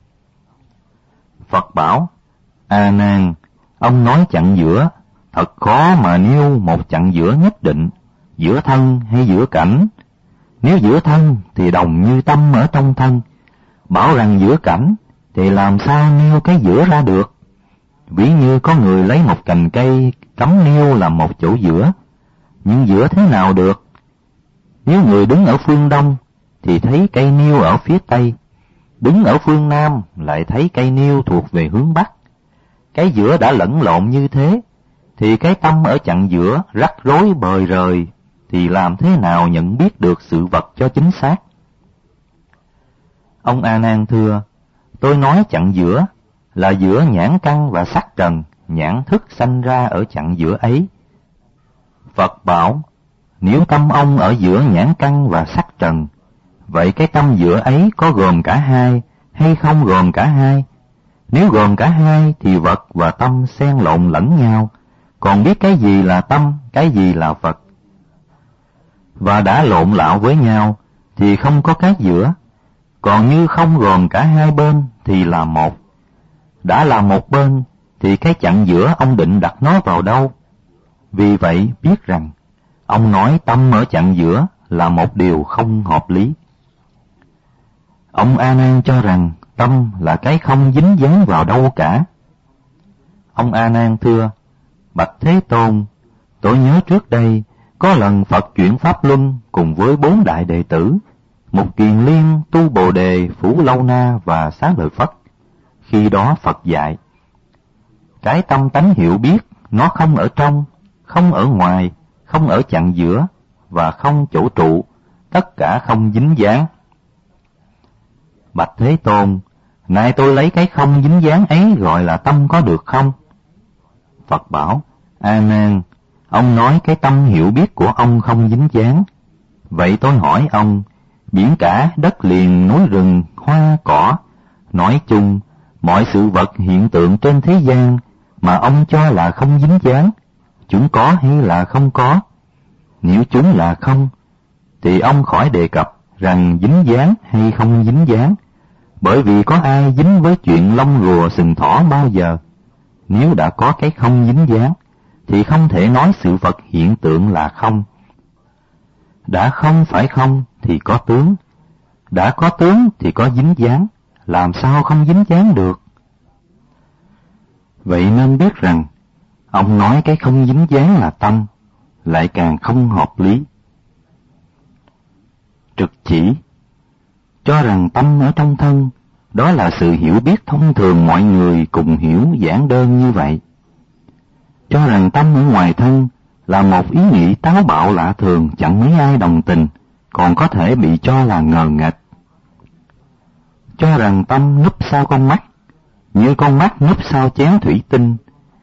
Phật bảo: A Nan, ông nói chặng giữa, thật khó mà nêu một chặng giữa nhất định, giữa thân hay giữa cảnh. Nếu giữa thân thì đồng như tâm ở trong thân, bảo rằng giữa cảnh thì làm sao nêu cái giữa ra được? Ví như có người lấy một cành cây cắm nêu làm một chỗ giữa, nhưng giữa thế nào được? Nếu người đứng ở phương Đông thì thấy cây niêu ở phía Tây, đứng ở phương Nam lại thấy cây niêu thuộc về hướng Bắc. Cái giữa đã lẫn lộn như thế, thì cái tâm ở chặng giữa rắc rối bời rời, thì làm thế nào nhận biết được sự vật cho chính xác? Ông A Nan thưa, tôi nói chặng giữa là giữa nhãn căn và sắc trần, nhãn thức sanh ra ở chặng giữa ấy. Phật bảo, nếu tâm ông ở giữa nhãn căn và sắc trần, vậy cái tâm giữa ấy có gồm cả hai hay không gồm cả hai? Nếu gồm cả hai thì vật và tâm xen lộn lẫn nhau, còn biết cái gì là tâm, cái gì là vật. Và đã lộn lạo với nhau thì không có cái giữa, còn như không gồm cả hai bên thì là một. Đã là một bên thì cái chặng giữa ông định đặt nó vào đâu? Vì vậy biết rằng ông nói tâm ở chặng giữa là một điều không hợp lý. Ông A Nan cho rằng tâm là cái không dính dáng vào đâu cả. Ông A Nan thưa, bạch Thế Tôn, tôi nhớ trước đây có lần Phật chuyển Pháp Luân cùng với bốn đại đệ tử, Mục Kiền Liên, Tu Bồ Đề, Phú Lâu Na và Xá Lợi Phất. Khi đó Phật dạy, cái tâm tánh hiểu biết nó không ở trong, không ở ngoài, không ở chặng giữa và không chỗ trụ, tất cả không dính dáng. Bạch Thế Tôn, nay tôi lấy cái không dính dáng ấy gọi là tâm có được không? Phật bảo, A Nan, ông nói cái tâm hiểu biết của ông không dính dáng. Vậy tôi hỏi ông, biển cả, đất liền, núi rừng, hoa, cỏ, nói chung, mọi sự vật hiện tượng trên thế gian mà ông cho là không dính dáng, chúng có hay là không có? Nếu chúng là không, thì ông khỏi đề cập rằng dính dáng hay không dính dáng, bởi vì có ai dính với chuyện lông rùa sừng thỏ bao giờ. Nếu đã có cái không dính dáng, thì không thể nói sự vật hiện tượng là không. Đã không phải không thì có tướng, đã có tướng thì có dính dáng, làm sao không dính dáng được? Vậy nên biết rằng, ông nói cái không dính dáng là tâm, lại càng không hợp lý. Trực chỉ cho rằng tâm ở trong thân, đó là sự hiểu biết thông thường mọi người cùng hiểu giản đơn như vậy. Cho rằng tâm ở ngoài thân là một ý nghĩ táo bạo lạ thường chẳng mấy ai đồng tình, còn có thể bị cho là ngờ nghệch. Cho rằng tâm núp sau con mắt, như con mắt núp sau chén thủy tinh.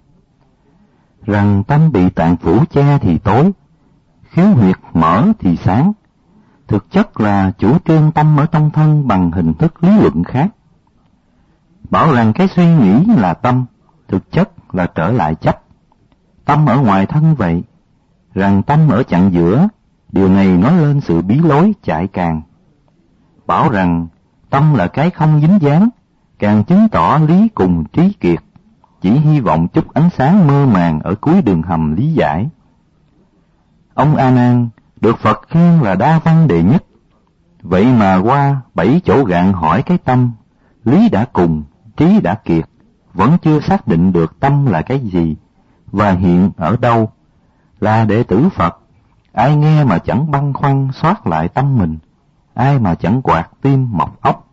Rằng tâm bị tạng phủ che thì tối, khiếu huyệt mở thì sáng. Thực chất là chủ trương tâm ở trong thân bằng hình thức lý luận khác. Bảo rằng cái suy nghĩ là tâm, thực chất là trở lại chấp. Tâm ở ngoài thân vậy, rằng tâm ở chặng giữa, điều này nói lên sự bí lối chạy càng. Bảo rằng tâm là cái không dính dáng, càng chứng tỏ lý cùng trí kiệt, chỉ hy vọng chút ánh sáng mơ màng ở cuối đường hầm lý giải. Ông A Nan được Phật khen là đa văn đệ nhất, vậy mà qua bảy chỗ gạn hỏi cái tâm, lý đã cùng, trí đã kiệt, vẫn chưa xác định được tâm là cái gì, và hiện ở đâu. Là đệ tử Phật, ai nghe mà chẳng băn khoăn soát lại tâm mình, ai mà chẳng quạt tim mọc óc.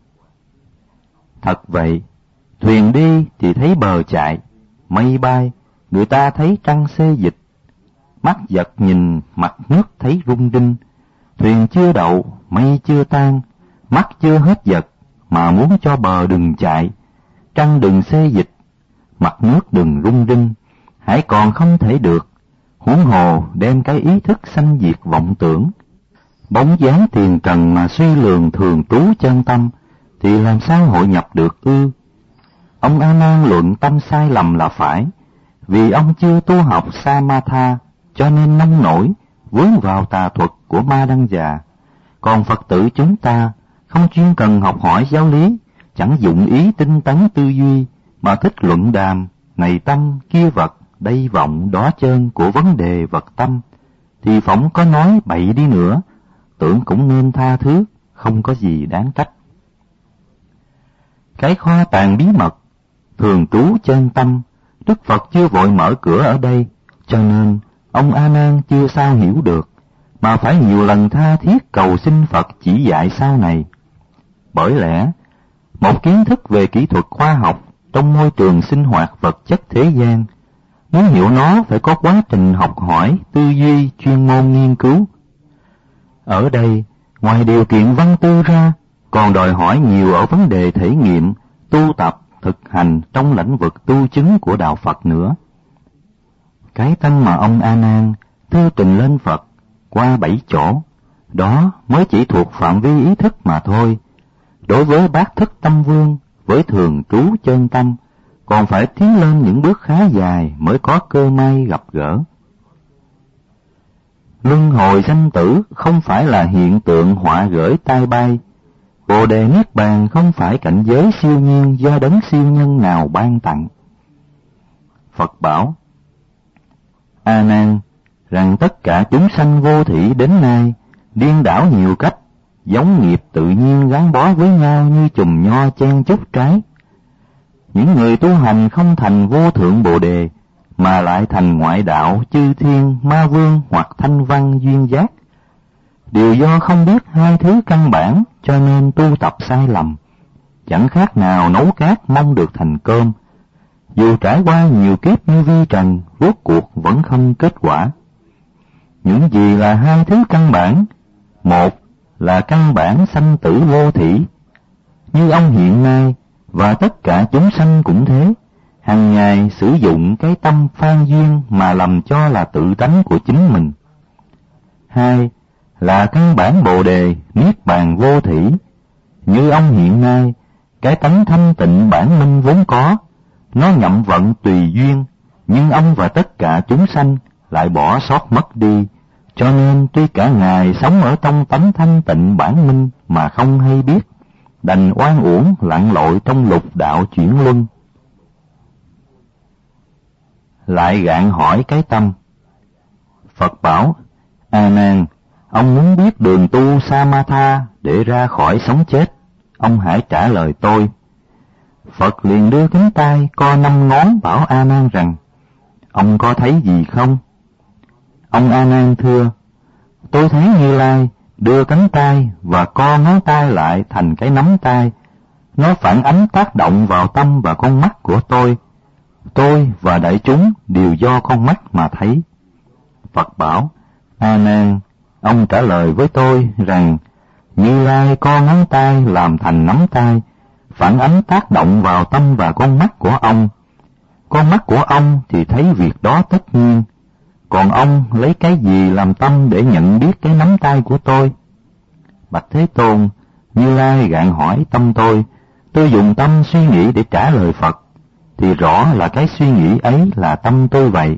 Thật vậy, thuyền đi thì thấy bờ chạy, mây bay, người ta thấy trăng xê dịch. Mắt giật nhìn mặt nước thấy rung rinh, thuyền chưa đậu, mây chưa tan, mắt chưa hết giật, mà muốn cho bờ đừng chạy, trăng đừng xê dịch, mặt nước đừng rung rinh, hãy còn không thể được, huống hồ đem cái ý thức sanh diệt vọng tưởng. Bóng dáng tiền trần mà suy lường thường trú chân tâm, thì làm sao hội nhập được ư? Ông A Nan luận tâm sai lầm là phải, vì ông chưa tu học Samatha, cho nên nông nổi, vướng vào tà thuật của ma đăng già. Còn Phật tử chúng ta không chuyên cần học hỏi giáo lý, chẳng dụng ý tinh tấn tư duy, mà thích luận đàm, này tâm, kia vật, đây vọng, đó chân của vấn đề vật tâm, thì phỏng có nói bậy đi nữa, tưởng cũng nên tha thứ, không có gì đáng trách. Cái kho tàng bí mật, thường trú chân tâm, Đức Phật chưa vội mở cửa ở đây, cho nên ông A Nan chưa sao hiểu được, mà phải nhiều lần tha thiết cầu xin Phật chỉ dạy sau này. Bởi lẽ, một kiến thức về kỹ thuật khoa học trong môi trường sinh hoạt vật chất thế gian, muốn hiểu nó phải có quá trình học hỏi, tư duy, chuyên môn nghiên cứu. Ở đây, ngoài điều kiện văn tư ra, còn đòi hỏi nhiều ở vấn đề thể nghiệm, tu tập, thực hành trong lĩnh vực tu chứng của đạo Phật nữa. Cái tâm mà ông A Nan thư trình lên Phật qua bảy chỗ, đó mới chỉ thuộc phạm vi ý thức mà thôi. Đối với bát thức tâm vương, với thường trú chân tâm, còn phải tiến lên những bước khá dài mới có cơ may gặp gỡ. Luân hồi sanh tử không phải là hiện tượng họa gởi tai bay. Bồ đề niết bàn không phải cảnh giới siêu nhiên do đấng siêu nhân nào ban tặng. Phật bảo: A Nan, rằng tất cả chúng sanh vô thỉ đến nay điên đảo nhiều cách, giống nghiệp tự nhiên gắn bó với nhau như chùm nho chen chúc trái. Những người tu hành không thành vô thượng bồ đề, mà lại thành ngoại đạo, chư thiên, ma vương hoặc thanh văn duyên giác, đều do không biết hai thứ căn bản cho nên tu tập sai lầm, chẳng khác nào nấu cát mong được thành cơm. Dù trải qua nhiều kiếp như vi trần, rốt cuộc vẫn không kết quả. Những gì là hai thứ căn bản? Một là căn bản sanh tử vô thỉ, như ông hiện nay và tất cả chúng sanh cũng thế, hàng ngày sử dụng cái tâm phan duyên mà lầm cho là tự tánh của chính mình. Hai là căn bản bồ đề niết bàn vô thỉ, như ông hiện nay, cái tánh thanh tịnh bản minh vốn có, nó nhậm vận tùy duyên, nhưng ông và tất cả chúng sanh lại bỏ sót mất đi, cho nên tuy cả ngài sống ở trong tánh thanh tịnh bản minh mà không hay biết, đành oan uổng lặn lội trong lục đạo chuyển luân. Lại gạn hỏi cái tâm. Phật bảo: A Nan, ông muốn biết đường tu Samatha để ra khỏi sống chết, ông hãy trả lời tôi. Phật liền đưa cánh tay co năm ngón bảo A Nan rằng: ông có thấy gì không? Ông A Nan thưa: tôi thấy Như Lai đưa cánh tay và co ngón tay lại thành cái nắm tay, nó phản ánh tác động vào tâm và con mắt của tôi. Tôi và đại chúng đều do con mắt mà thấy. Phật bảo: A Nan, ông trả lời với tôi rằng Như Lai co ngón tay làm thành nắm tay, phản ánh tác động vào tâm và con mắt của ông. Con mắt của ông thì thấy việc đó tất nhiên, còn ông lấy cái gì làm tâm để nhận biết cái nắm tay của tôi? Bạch Thế Tôn, Như Lai gạn hỏi tâm tôi, tôi dùng tâm suy nghĩ để trả lời Phật, thì rõ là cái suy nghĩ ấy là tâm tôi vậy.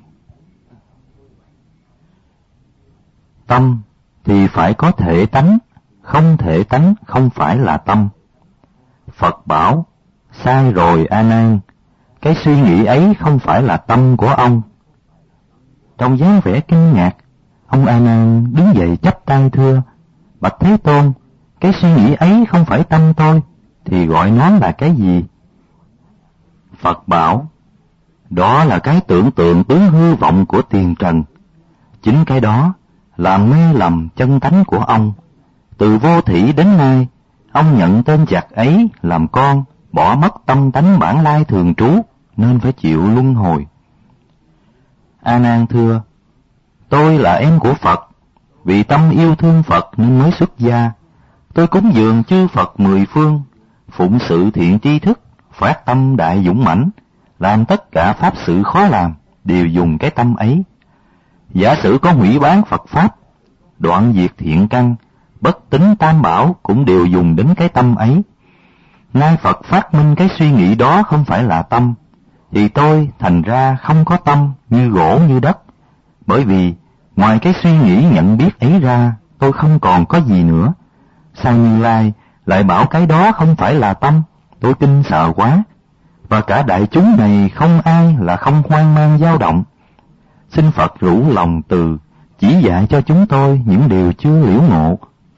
Tâm thì phải có thể tánh, không thể tánh không phải là tâm. Phật bảo: sai rồi A Nan, cái suy nghĩ ấy không phải là tâm của ông. Trong dáng vẻ kinh ngạc, ông A Nan đứng dậy chắp tay thưa: Bạch Thế Tôn, cái suy nghĩ ấy không phải tâm tôi, thì gọi nó là cái gì? Phật bảo: đó là cái tưởng tượng tướng hư vọng của tiền trần. Chính cái đó làm mê lầm chân tánh của ông. Từ vô thỉ đến nay, ông nhận tên giặc ấy làm con, bỏ mất tâm tánh bản lai thường trú, nên phải chịu luân hồi. A Nan thưa: tôi là em của Phật, vì tâm yêu thương Phật nên mới xuất gia. Tôi cúng dường chư Phật mười phương, phụng sự thiện tri thức, phát tâm đại dũng mãnh, làm tất cả pháp sự khó làm, đều dùng cái tâm ấy. Giả sử có hủy bán Phật Pháp, đoạn diệt thiện căn, bất tín tam bảo cũng đều dùng đến cái tâm ấy. Nay Phật phát minh cái suy nghĩ đó không phải là tâm, thì tôi thành ra không có tâm, như gỗ như đất. Bởi vì ngoài cái suy nghĩ nhận biết ấy ra, tôi không còn có gì nữa. Sao Như Lai lại bảo cái đó không phải là tâm? Tôi kinh sợ quá. Và cả đại chúng này không ai là không hoang mang dao động. Xin Phật rủ lòng từ, chỉ dạy cho chúng tôi những điều chưa liễu ngộ.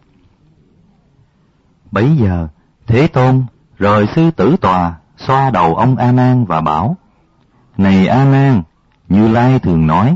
Bấy giờ, Thế Tôn rời sư tử tòa, xoa đầu ông A Nan và bảo: Này A Nan, Như Lai thường nói,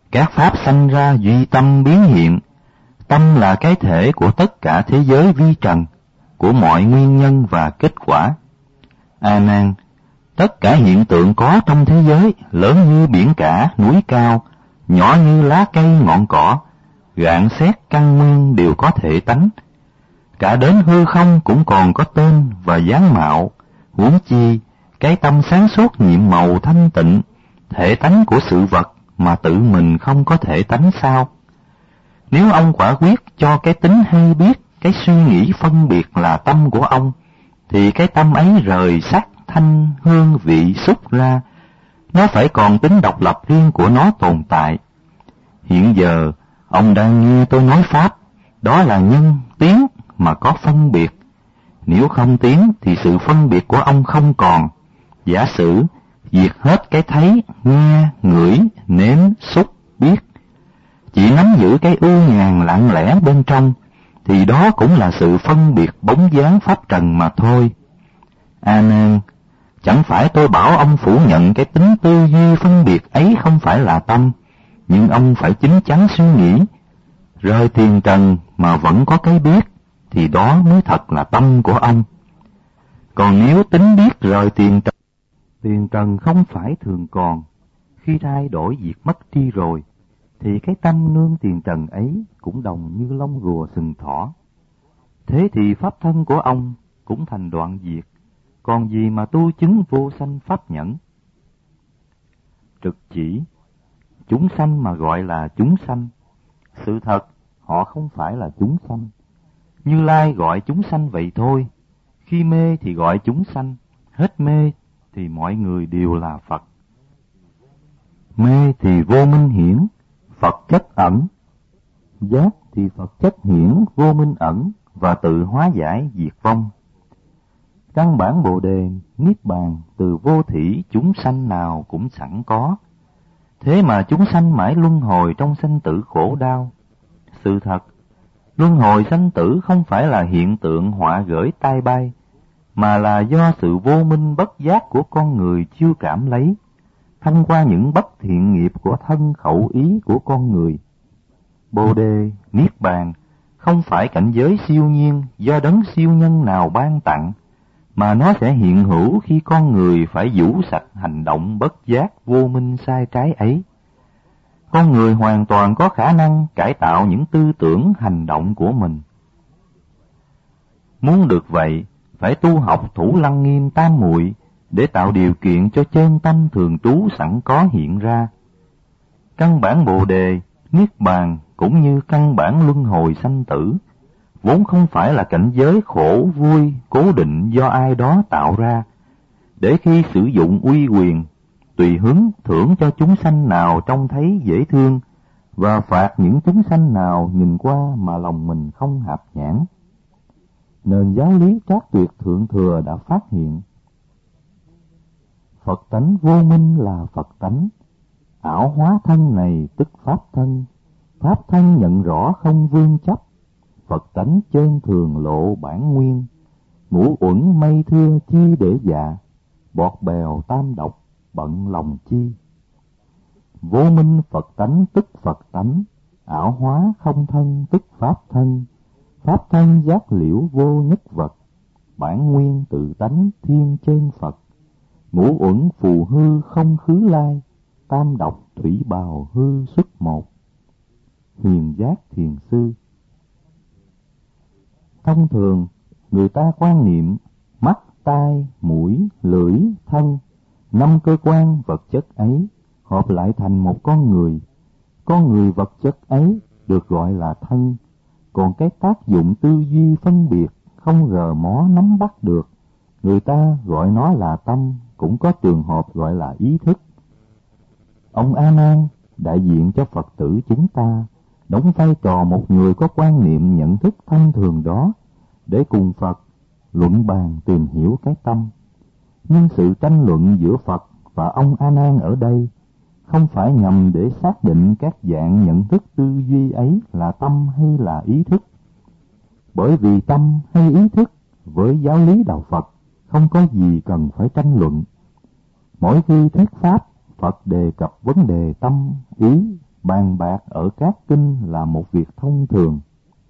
Các pháp sanh ra duy tâm biến hiện. Tâm là cái thể của tất cả thế giới vi trần, của mọi nguyên nhân và kết quả. A Nan, tất cả hiện tượng có trong thế giới, lớn như biển cả, núi cao, nhỏ như lá cây ngọn cỏ, rạn sét căn nguyên đều có thể tánh. Cả đến hư không cũng còn có tên và dáng mạo, huống chi cái tâm sáng suốt nhiệm màu thanh tịnh, thể tánh của sự vật mà tự mình không có thể tánh sao? Nếu ông quả quyết cho cái tính hay biết, cái suy nghĩ phân biệt là tâm của ông, thì cái tâm ấy rời sắc, thanh, hương, vị, xúc ra, nó phải còn tính độc lập riêng của nó tồn tại. Hiện giờ, ông đang nghe tôi nói Pháp, đó là nhân, tiếng mà có phân biệt. Nếu không tiếng thì sự phân biệt của ông không còn. Giả sử, diệt hết cái thấy, nghe, ngửi, nếm, xúc, biết, chỉ nắm giữ cái ưu nhàn lặng lẽ bên trong, thì đó cũng là sự phân biệt bóng dáng pháp trần mà thôi. A Nan, chẳng phải tôi bảo ông phủ nhận cái tính tư duy phân biệt ấy không phải là tâm, nhưng ông phải chín chắn suy nghĩ, rời tiền trần mà vẫn có cái biết, thì đó mới thật là tâm của ông. Còn nếu tính biết rời tiền trần, tiền trần không phải thường còn, khi thay đổi diệt mất đi rồi, thì cái tâm nương tiền trần ấy cũng đồng như lông rùa sừng thỏ. Thế thì pháp thân của ông cũng thành đoạn diệt, còn gì mà tu chứng vô sanh pháp nhẫn. Trực chỉ, chúng sanh mà gọi là chúng sanh, sự thật họ không phải là chúng sanh. Như Lai gọi chúng sanh vậy thôi, khi mê thì gọi chúng sanh, hết mê thì mọi người đều là Phật. Mê thì vô minh hiển, Phật chất ẩn. Giác thì Phật chất hiển, vô minh ẩn, và tự hóa giải diệt vong. Căn bản Bồ Đề, Niết Bàn, từ vô thỉ chúng sanh nào cũng sẵn có. Thế mà chúng sanh mãi luân hồi trong sanh tử khổ đau. Sự thật, luân hồi sanh tử không phải là hiện tượng họa gởi tai bay, mà là do sự vô minh bất giác của con người chiêu cảm lấy, thông qua những bất thiện nghiệp của thân khẩu ý của con người. Bồ Đề, Niết Bàn không phải cảnh giới siêu nhiên do đấng siêu nhân nào ban tặng, mà nó sẽ hiện hữu khi con người phải vũ sạch hành động bất giác vô minh sai trái ấy. Con người hoàn toàn có khả năng cải tạo những tư tưởng hành động của mình. Muốn được vậy, phải tu học Thủ Lăng Nghiêm Tam Muội để tạo điều kiện cho chân tâm thường trú sẵn có hiện ra. Căn bản Bồ Đề, Niết Bàn cũng như căn bản luân hồi sanh tử, vốn không phải là cảnh giới khổ vui cố định do ai đó tạo ra, để khi sử dụng uy quyền, tùy hứng thưởng cho chúng sanh nào trông thấy dễ thương, và phạt những chúng sanh nào nhìn qua mà lòng mình không hạp nhãn. Nền giáo lý Trác Tuyệt Thượng Thừa đã phát hiện, Phật tánh vô minh là Phật tánh, ảo hóa thân này tức pháp thân, pháp thân nhận rõ không vương chấp, Phật tánh chân thường lộ bản nguyên, ngũ uẩn mây thưa chi để dạ, bọt bèo tam độc bận lòng chi. Vô minh Phật tánh tức Phật tánh, ảo hóa không thân tức pháp thân, pháp thân giác liễu vô nhất vật, bản nguyên tự tánh thiên chân Phật, ngũ uẩn phù hư không khứ lai, tam độc thủy bào hư xuất một. Huyền Giác Thiền Sư. Thông thường, người ta quan niệm mắt, tai, mũi, lưỡi, thân, năm cơ quan vật chất ấy hợp lại thành một con người. Con người vật chất ấy được gọi là thân, còn cái tác dụng tư duy phân biệt không rờ mó nắm bắt được, người ta gọi nó là tâm, cũng có trường hợp gọi là ý thức. Ông A Nan, đại diện cho Phật tử chúng ta, đóng vai trò một người có quan niệm nhận thức thông thường đó, để cùng Phật luận bàn tìm hiểu cái tâm. Nhưng sự tranh luận giữa Phật và ông A Nan ở đây không phải nhằm để xác định các dạng nhận thức tư duy ấy là tâm hay là ý thức. Bởi vì tâm hay ý thức với giáo lý đạo Phật không có gì cần phải tranh luận. Mỗi khi thuyết pháp, Phật đề cập vấn đề tâm, ý Bàn bạc ở các kinh là một việc thông thường.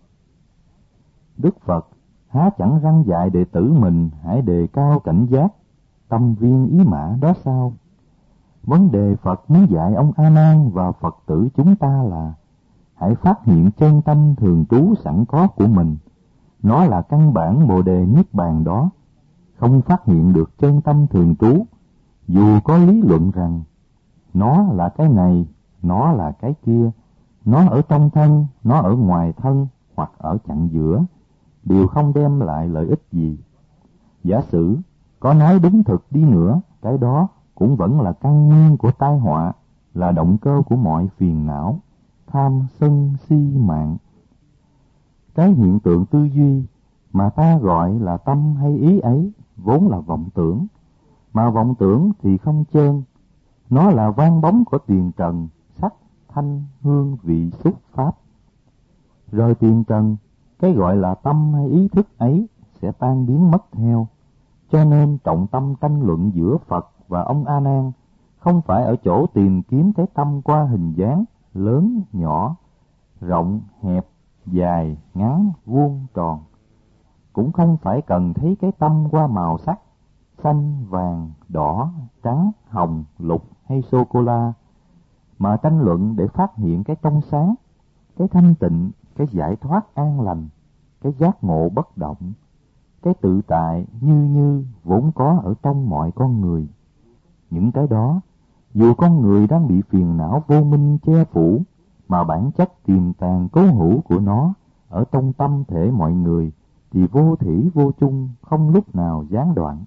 Đức Phật há chẳng răn dạy đệ tử mình hãy đề cao cảnh giác, tâm viên ý mã đó sao? Vấn đề Phật muốn dạy ông A Nan và Phật tử chúng ta là hãy phát hiện chân tâm thường trú sẵn có của mình. Nó là căn bản Bồ đề Niết Bàn đó. Không phát hiện được chân tâm thường trú, dù có lý luận rằng nó là cái này, nó là cái kia, nó ở trong thân, nó ở ngoài thân hoặc ở chặng giữa, đều không đem lại lợi ích gì. Giả sử có nói đúng thực đi nữa, cái đó cũng vẫn là căn nguyên của tai họa, là động cơ của mọi phiền não, tham sân si mạng. Cái hiện tượng tư duy mà ta gọi là tâm hay ý ấy vốn là vọng tưởng, mà vọng tưởng thì không chơn, nó là vang bóng của tiền trần, sắc, thanh, hương, vị, xúc, pháp. Rồi tiền trần, cái gọi là tâm hay ý thức ấy sẽ tan biến mất theo. Cho nên trọng tâm tranh luận giữa Phật và ông A Nan không phải ở chỗ tìm kiếm cái tâm qua hình dáng lớn, nhỏ, rộng, hẹp, dài, ngắn, vuông, tròn. Cũng không phải cần thấy cái tâm qua màu sắc, xanh, vàng, đỏ, trắng, hồng, lục hay sô-cô-la, mà tranh luận để phát hiện cái trong sáng, cái thanh tịnh, cái giải thoát an lành, cái giác ngộ bất động, cái tự tại như như vốn có ở trong mọi con người. Những cái đó, dù con người đang bị phiền não vô minh che phủ, mà bản chất tiềm tàng cố hữu của nó ở trong tâm thể mọi người, thì vô thủy vô chung, không lúc nào gián đoạn.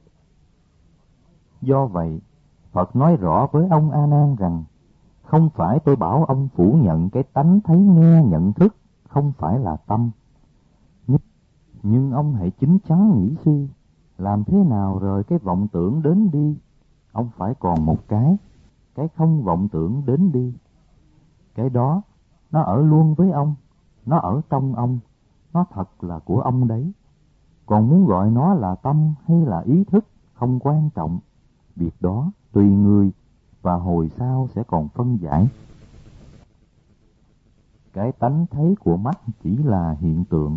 Do vậy, Phật nói rõ với ông A Nan rằng, không phải tôi bảo ông phủ nhận cái tánh thấy nghe nhận thức, không phải là tâm. Nhưng ông hãy chín chắn nghĩ suy, làm thế nào rồi cái vọng tưởng đến đi, ông phải còn một cái, cái không vọng tưởng đến đi. Cái đó, nó ở luôn với ông, nó ở trong ông, nó thật là của ông đấy. Còn muốn gọi nó là tâm hay là ý thức, không quan trọng. Việc đó tùy người, và hồi sau sẽ còn phân giải. Cái tánh thấy của mắt chỉ là hiện tượng.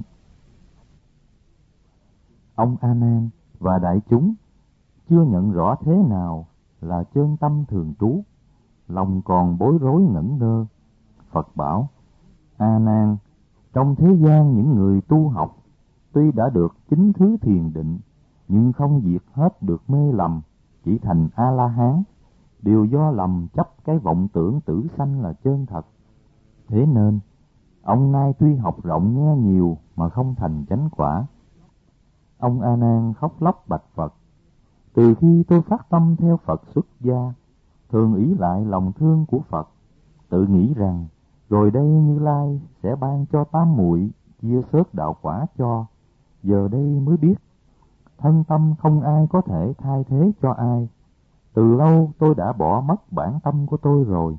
Ông A Nan và đại chúng chưa nhận rõ thế nào là chân tâm thường trú, lòng còn bối rối ngẩn ngơ. Phật bảo, A Nan, trong thế gian những người tu học tuy đã được chín thứ thiền định, nhưng không diệt hết được mê lầm, chỉ thành A-la-hán, đều do lầm chấp cái vọng tưởng tử sanh là chân thật. Thế nên, ông nay tuy học rộng nghe nhiều mà không thành chánh quả. Ông A Nan khóc lóc bạch Phật, từ khi tôi phát tâm theo Phật xuất gia, thường ý lại lòng thương của Phật, tự nghĩ rằng rồi đây Như Lai sẽ ban cho tám muội chia sớt đạo quả cho. Giờ đây mới biết, thân tâm không ai có thể thay thế cho ai. Từ lâu tôi đã bỏ mất bản tâm của tôi rồi.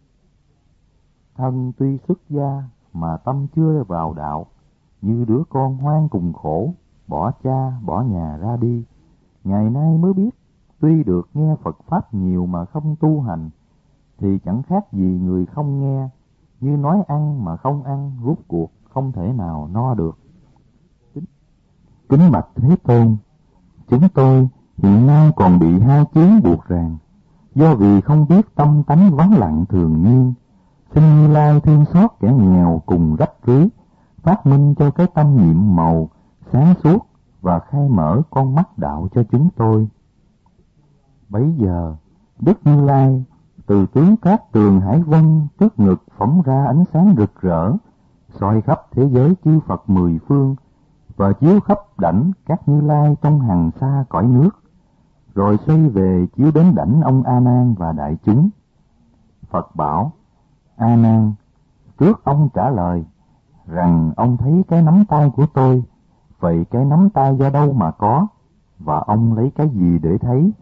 Thân tuy xuất gia mà tâm chưa vào đạo, như đứa con hoang cùng khổ, bỏ cha bỏ nhà ra đi. Ngày nay mới biết, tuy được nghe Phật Pháp nhiều mà không tu hành, thì chẳng khác gì người không nghe, như nói ăn mà không ăn, rốt cuộc không thể nào no được. Kính bạch Thế Tôn, chúng tôi hiện nay còn bị hai chướng buộc ràng, do vì không biết tâm tánh vắng lặng thường nhiên. Xin Như Lai thương xót kẻ nghèo cùng rách rưới, phát minh cho cái tâm nhiệm màu sáng suốt và khai mở con mắt đạo cho chúng tôi. Bấy giờ, Đức Như Lai từ tướng cát tường hải vân trước ngực phóng ra ánh sáng rực rỡ, soi khắp thế giới chư Phật mười phương và chiếu khắp đảnh các Như Lai trong hàng xa cõi nước, rồi xoay về chiếu đến đảnh ông A Nan và đại chúng. Phật bảo, A Nan, trước ông trả lời rằng ông thấy cái nắm tay của tôi, vậy cái nắm tay do đâu mà có, và ông lấy cái gì để thấy?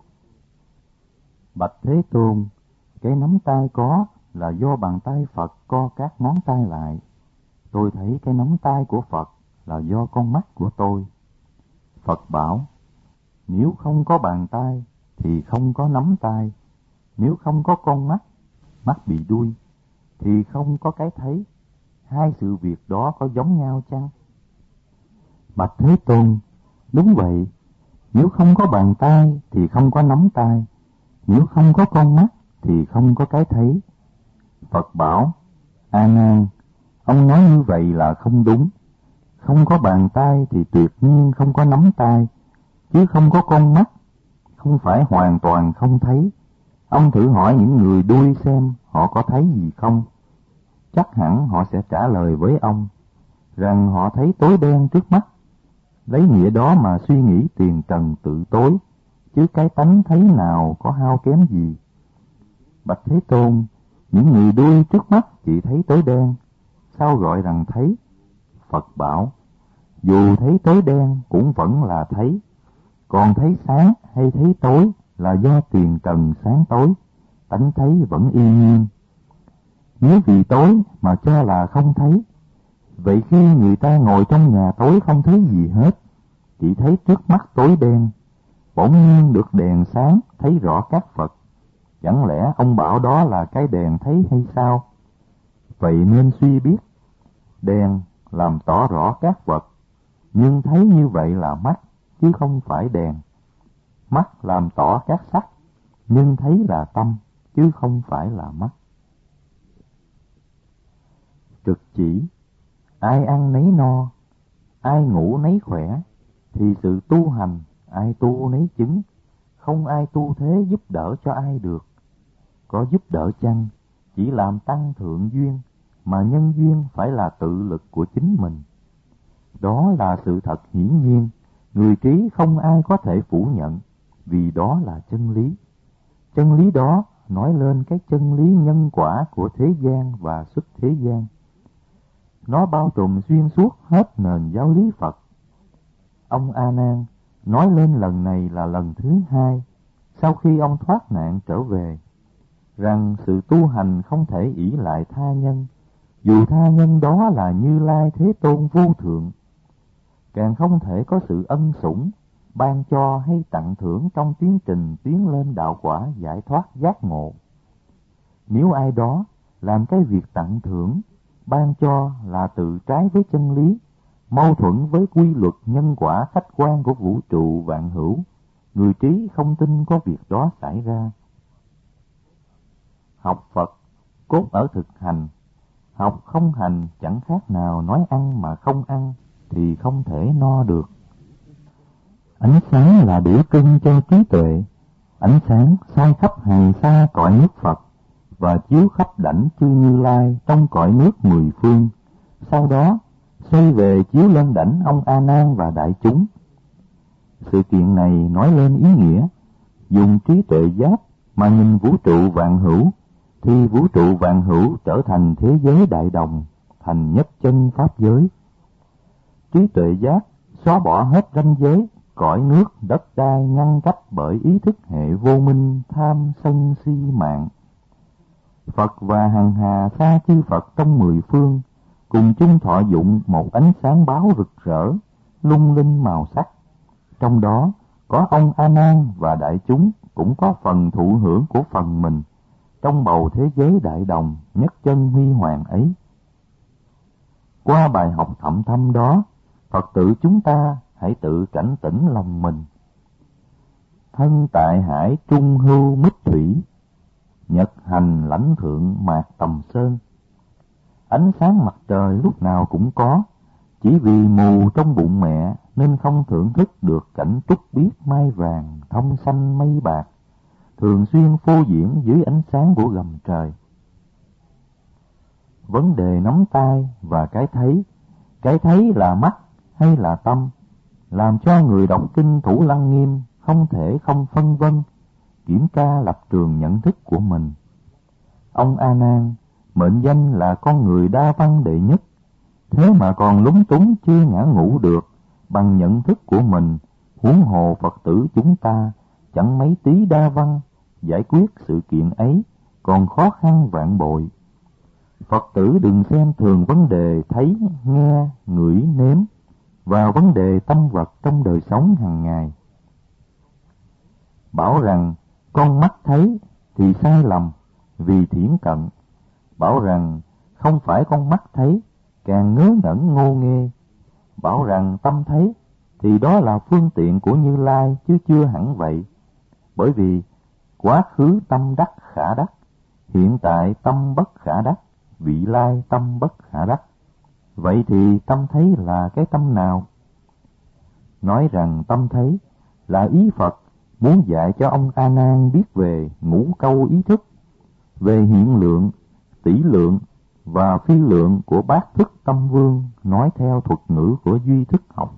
Bạch Thế Tôn, cái nắm tay có là do bàn tay Phật co các ngón tay lại. Tôi thấy cái nắm tay của Phật là do con mắt của tôi. Phật bảo, nếu không có bàn tay thì không có nắm tay, nếu không có con mắt, mắt bị đuôi, thì không có cái thấy. Hai sự việc đó có giống nhau chăng? Bạch Thế Tôn, đúng vậy. Nếu không có bàn tay thì không có nắm tay, nếu không có con mắt thì không có cái thấy. Phật bảo, A Nan, ông nói như vậy là không đúng. Không có bàn tay thì tuyệt nhiên không có nắm tay, chứ không có con mắt không phải hoàn toàn không thấy. Ông thử hỏi những người đuôi xem họ có thấy gì không. Chắc hẳn họ sẽ trả lời với ông rằng họ thấy tối đen trước mắt. Lấy nghĩa đó mà suy nghĩ tiền trần tự tối, chứ cái tánh thấy nào có hao kém gì. Bạch Thế Tôn, những người đuôi trước mắt chỉ thấy tối đen, sao gọi rằng thấy? Phật bảo, dù thấy tối đen cũng vẫn là thấy, còn thấy sáng hay thấy tối là do tiền trần sáng tối, tánh thấy vẫn y nhiên. Nếu vì tối mà cho là không thấy, vậy khi người ta ngồi trong nhà tối không thấy gì hết, chỉ thấy trước mắt tối đen, bỗng nhiên được đèn sáng thấy rõ các Phật, chẳng lẽ ông bảo đó là cái đèn thấy hay sao? Vậy nên suy biết, đèn làm tỏ rõ các vật, nhưng thấy như vậy là mắt, chứ không phải đèn. Mắt làm tỏ các sắc, nhưng thấy là tâm, chứ không phải là mắt. Trực chỉ, ai ăn nấy no, ai ngủ nấy khỏe, thì sự tu hành ai tu nấy chứng, không ai tu thế giúp đỡ cho ai được. Có giúp đỡ chăng, chỉ làm tăng thượng duyên, mà nhân duyên phải là tự lực của chính mình. Đó là sự thật hiển nhiên, người trí không ai có thể phủ nhận, vì đó là chân lý. Chân lý đó nói lên cái chân lý nhân quả của thế gian và xuất thế gian. Nó bao trùm xuyên suốt hết nền giáo lý Phật. Ông A Nan nói lên lần này là lần thứ hai sau khi ông thoát nạn trở về, rằng sự tu hành không thể ỷ lại tha nhân, dù tha nhân đó là Như Lai Thế Tôn vô thượng. Càng không thể có sự ân sủng, ban cho hay tặng thưởng trong tiến trình tiến lên đạo quả giải thoát giác ngộ. Nếu ai đó làm cái việc tặng thưởng, ban cho là tự trái với chân lý, mâu thuẫn với quy luật nhân quả khách quan của vũ trụ vạn hữu, người trí không tin có việc đó xảy ra. Học Phật cốt ở thực hành, học không hành chẳng khác nào nói ăn mà không ăn thì không thể no được. Ánh sáng là biểu trưng cho trí tuệ, ánh sáng soi khắp hàng xa cõi nước Phật và chiếu khắp đảnh chư Như Lai trong cõi nước mười phương, sau đó xoay về chiếu lên đảnh ông A Nan và đại chúng. Sự kiện này nói lên ý nghĩa dùng trí tuệ giác mà nhìn vũ trụ vạn hữu, thì vũ trụ vạn hữu trở thành thế giới đại đồng, thành nhất chân pháp giới. Trí tuệ giác xóa bỏ hết ranh giới cõi nước đất đai ngăn cách bởi ý thức hệ vô minh tham sân si mạng. Phật và hằng hà sa chư Phật trong mười phương cùng chung thọ dụng một ánh sáng báo rực rỡ, lung linh màu sắc. Trong đó có ông A Nan và đại chúng cũng có phần thụ hưởng của phần mình trong bầu thế giới đại đồng nhất chân huy hoàng ấy. Qua bài học thậm thâm đó, Phật tử chúng ta hãy tự cảnh tỉnh lòng mình. Thân tại hải trung hưu mít thủy, nhật hành lãnh thượng mạc tầm sơn. Ánh sáng mặt trời lúc nào cũng có, chỉ vì mù trong bụng mẹ nên không thưởng thức được cảnh trúc biếc mai vàng thông xanh mây bạc, thường xuyên phô diễn dưới ánh sáng của gầm trời. Vấn đề nắm tay và cái thấy, cái thấy là mắt hay là tâm, làm cho người đọc kinh Thủ Lăng Nghiêm không thể không phân vân, kiểm tra lập trường nhận thức của mình. Ông A Nan mệnh danh là con người đa văn đệ nhất, thế mà còn lúng túng chưa ngã ngũ được bằng nhận thức của mình, huống hồ Phật tử chúng ta chẳng mấy tí đa văn, giải quyết sự kiện ấy còn khó khăn vạn bội. Phật tử đừng xem thường vấn đề thấy, nghe, ngửi, nếm và vấn đề tâm vật trong đời sống hàng ngày. Bảo rằng con mắt thấy thì sai lầm vì thiển cận, bảo rằng không phải con mắt thấy, càng ngớ ngẩn ngô nghê. Bảo rằng tâm thấy, thì đó là phương tiện của Như Lai chứ chưa hẳn vậy. Bởi vì quá khứ tâm đắc khả đắc, hiện tại tâm bất khả đắc, vị lai tâm bất khả đắc. Vậy thì tâm thấy là cái tâm nào? Nói rằng tâm thấy là ý Phật muốn dạy cho ông A Nan biết về ngũ câu ý thức, về hiện lượng, tỷ lượng và phi lượng của bát thức tâm vương, nói theo thuật ngữ của duy thức học.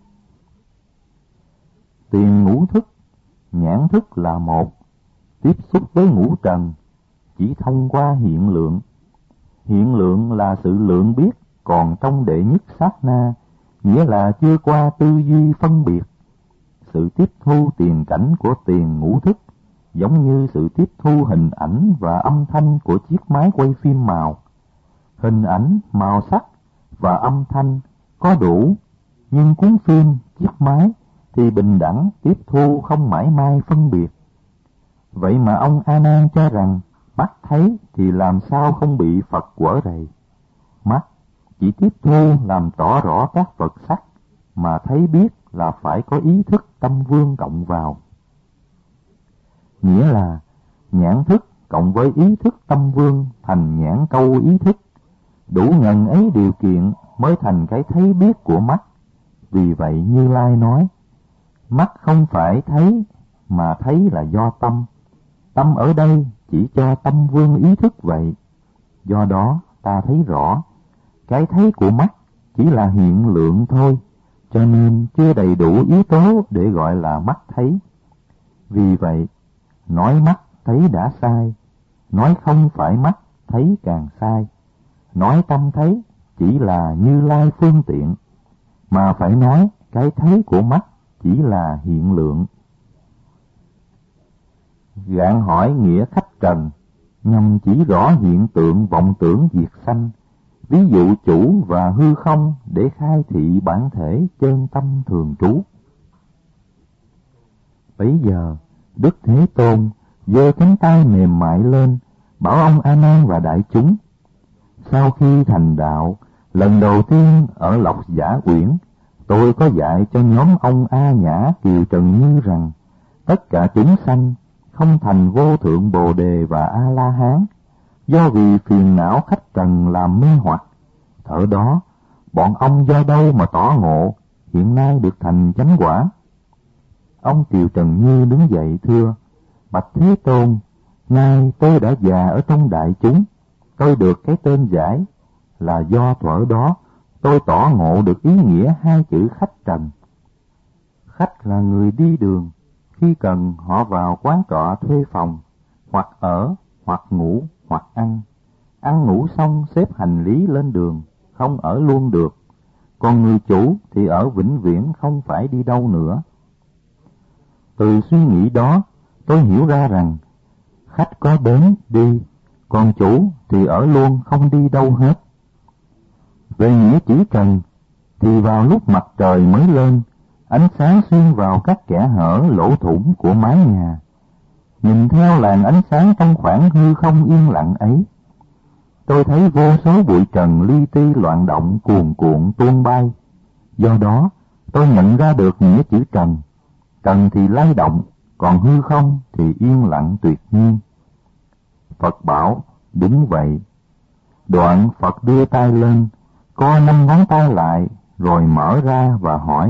Tiền ngũ thức, nhãn thức là một, tiếp xúc với ngũ trần chỉ thông qua hiện lượng. Hiện lượng là sự lượng biết còn trong đệ nhất sát na, nghĩa là chưa qua tư duy phân biệt. Sự tiếp thu tiền cảnh của tiền ngũ thức giống như sự tiếp thu hình ảnh và âm thanh của chiếc máy quay phim màu. Hình ảnh, màu sắc và âm thanh có đủ, nhưng cuốn phim, chiếc máy thì bình đẳng tiếp thu không mãi mai phân biệt. Vậy mà ông A Nan cho rằng mắt thấy thì làm sao không bị Phật quở rầy. Mắt chỉ tiếp thu làm tỏ rõ các vật sắc, mà thấy biết là phải có ý thức tâm vương cộng vào. Nghĩa là nhãn thức cộng với ý thức tâm vương thành nhãn câu ý thức. Đủ ngần ấy điều kiện mới thành cái thấy biết của mắt. Vì vậy Như Lai nói, mắt không phải thấy, mà thấy là do tâm. Tâm ở đây chỉ cho tâm vương ý thức vậy. Do đó ta thấy rõ, cái thấy của mắt chỉ là hiện lượng thôi, cho nên chưa đầy đủ yếu tố để gọi là mắt thấy. Vì vậy, nói mắt thấy đã sai, nói không phải mắt thấy càng sai. Nói tâm thấy chỉ là Như Lai phương tiện, mà phải nói cái thấy của mắt chỉ là hiện lượng. Gạn hỏi nghĩa khách trần, nhằm chỉ rõ hiện tượng vọng tưởng diệt sanh, ví dụ chủ và hư không để khai thị bản thể chân tâm thường trú. Bấy giờ, Đức Thế Tôn giơ cánh tay mềm mại lên, bảo ông A Nan và đại chúng: sau khi thành đạo, lần đầu tiên ở Lộc Giả Uyển, tôi có dạy cho nhóm ông A Nhã Kiều Trần Như rằng tất cả chúng sanh không thành vô thượng Bồ Đề và A La Hán, do vì phiền não khách trần làm mê hoặc. Ở đó, bọn ông do đâu mà tỏ ngộ, hiện nay được thành chánh quả? Ông Kiều Trần Như đứng dậy thưa: bạch Thế Tôn, nay tôi đã già ở trong đại chúng, tôi được cái tên giải là do thuở đó tôi tỏ ngộ được ý nghĩa hai chữ khách trần. Khách là người đi đường, khi cần họ vào quán trọ thuê phòng, hoặc ở, hoặc ngủ, hoặc ăn. Ăn ngủ xong xếp hành lý lên đường, không ở luôn được. Còn người chủ thì ở vĩnh viễn, không phải đi đâu nữa. Từ suy nghĩ đó, tôi hiểu ra rằng khách có đến đi, còn chủ thì ở luôn, không đi đâu hết. Về nghĩa chỉ trần, thì vào lúc mặt trời mới lên, ánh sáng xuyên vào các kẽ hở lỗ thủng của mái nhà. Nhìn theo làn ánh sáng trong khoảng hư không yên lặng ấy, tôi thấy vô số bụi trần li ti loạn động cuồn cuộn tuôn bay. Do đó, tôi nhận ra được nghĩa chữ trần. Trần thì lay động, còn hư không thì yên lặng tuyệt nhiên. Phật bảo, đúng vậy. Đoạn Phật đưa tay lên, co năm ngón tay lại, rồi mở ra và hỏi: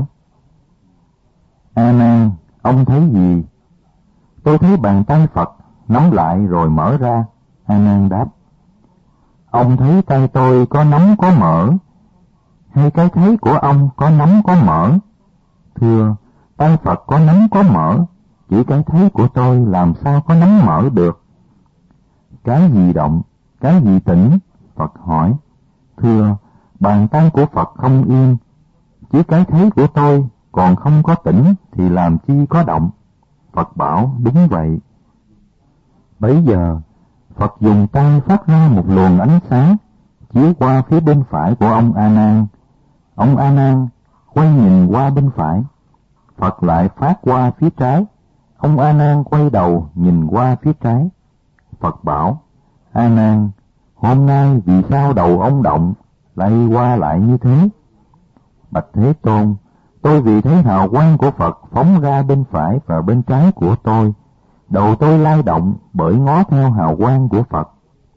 A Nan, ông thấy gì? Tôi thấy bàn tay Phật nắm lại rồi mở ra. A Nan đáp: ông thấy tay tôi có nắm có mở, hay cái thấy của ông có nắm có mở? Thưa, tay Phật có nắm có mở, chỉ cái thấy của tôi làm sao có nắm mở được? Cái gì động, cái gì tĩnh? Phật hỏi. Thưa, bàn tay của Phật không yên, chỉ cái thấy của tôi còn không có tĩnh thì làm chi có động? Phật bảo, đúng vậy. Bấy giờ, Phật dùng tay phát ra một luồng ánh sáng, chiếu qua phía bên phải của ông A Nan. Ông A Nan quay nhìn qua bên phải, Phật lại phát qua phía trái. Ông A Nan quay đầu nhìn qua phía trái. Phật bảo: A Nan, Hôm nay vì sao đầu ông động, lay qua lại như thế? Bạch Thế Tôn, tôi vì thấy hào quang của Phật phóng ra bên phải và bên trái của tôi, đầu tôi lay động bởi ngó theo hào quang của Phật.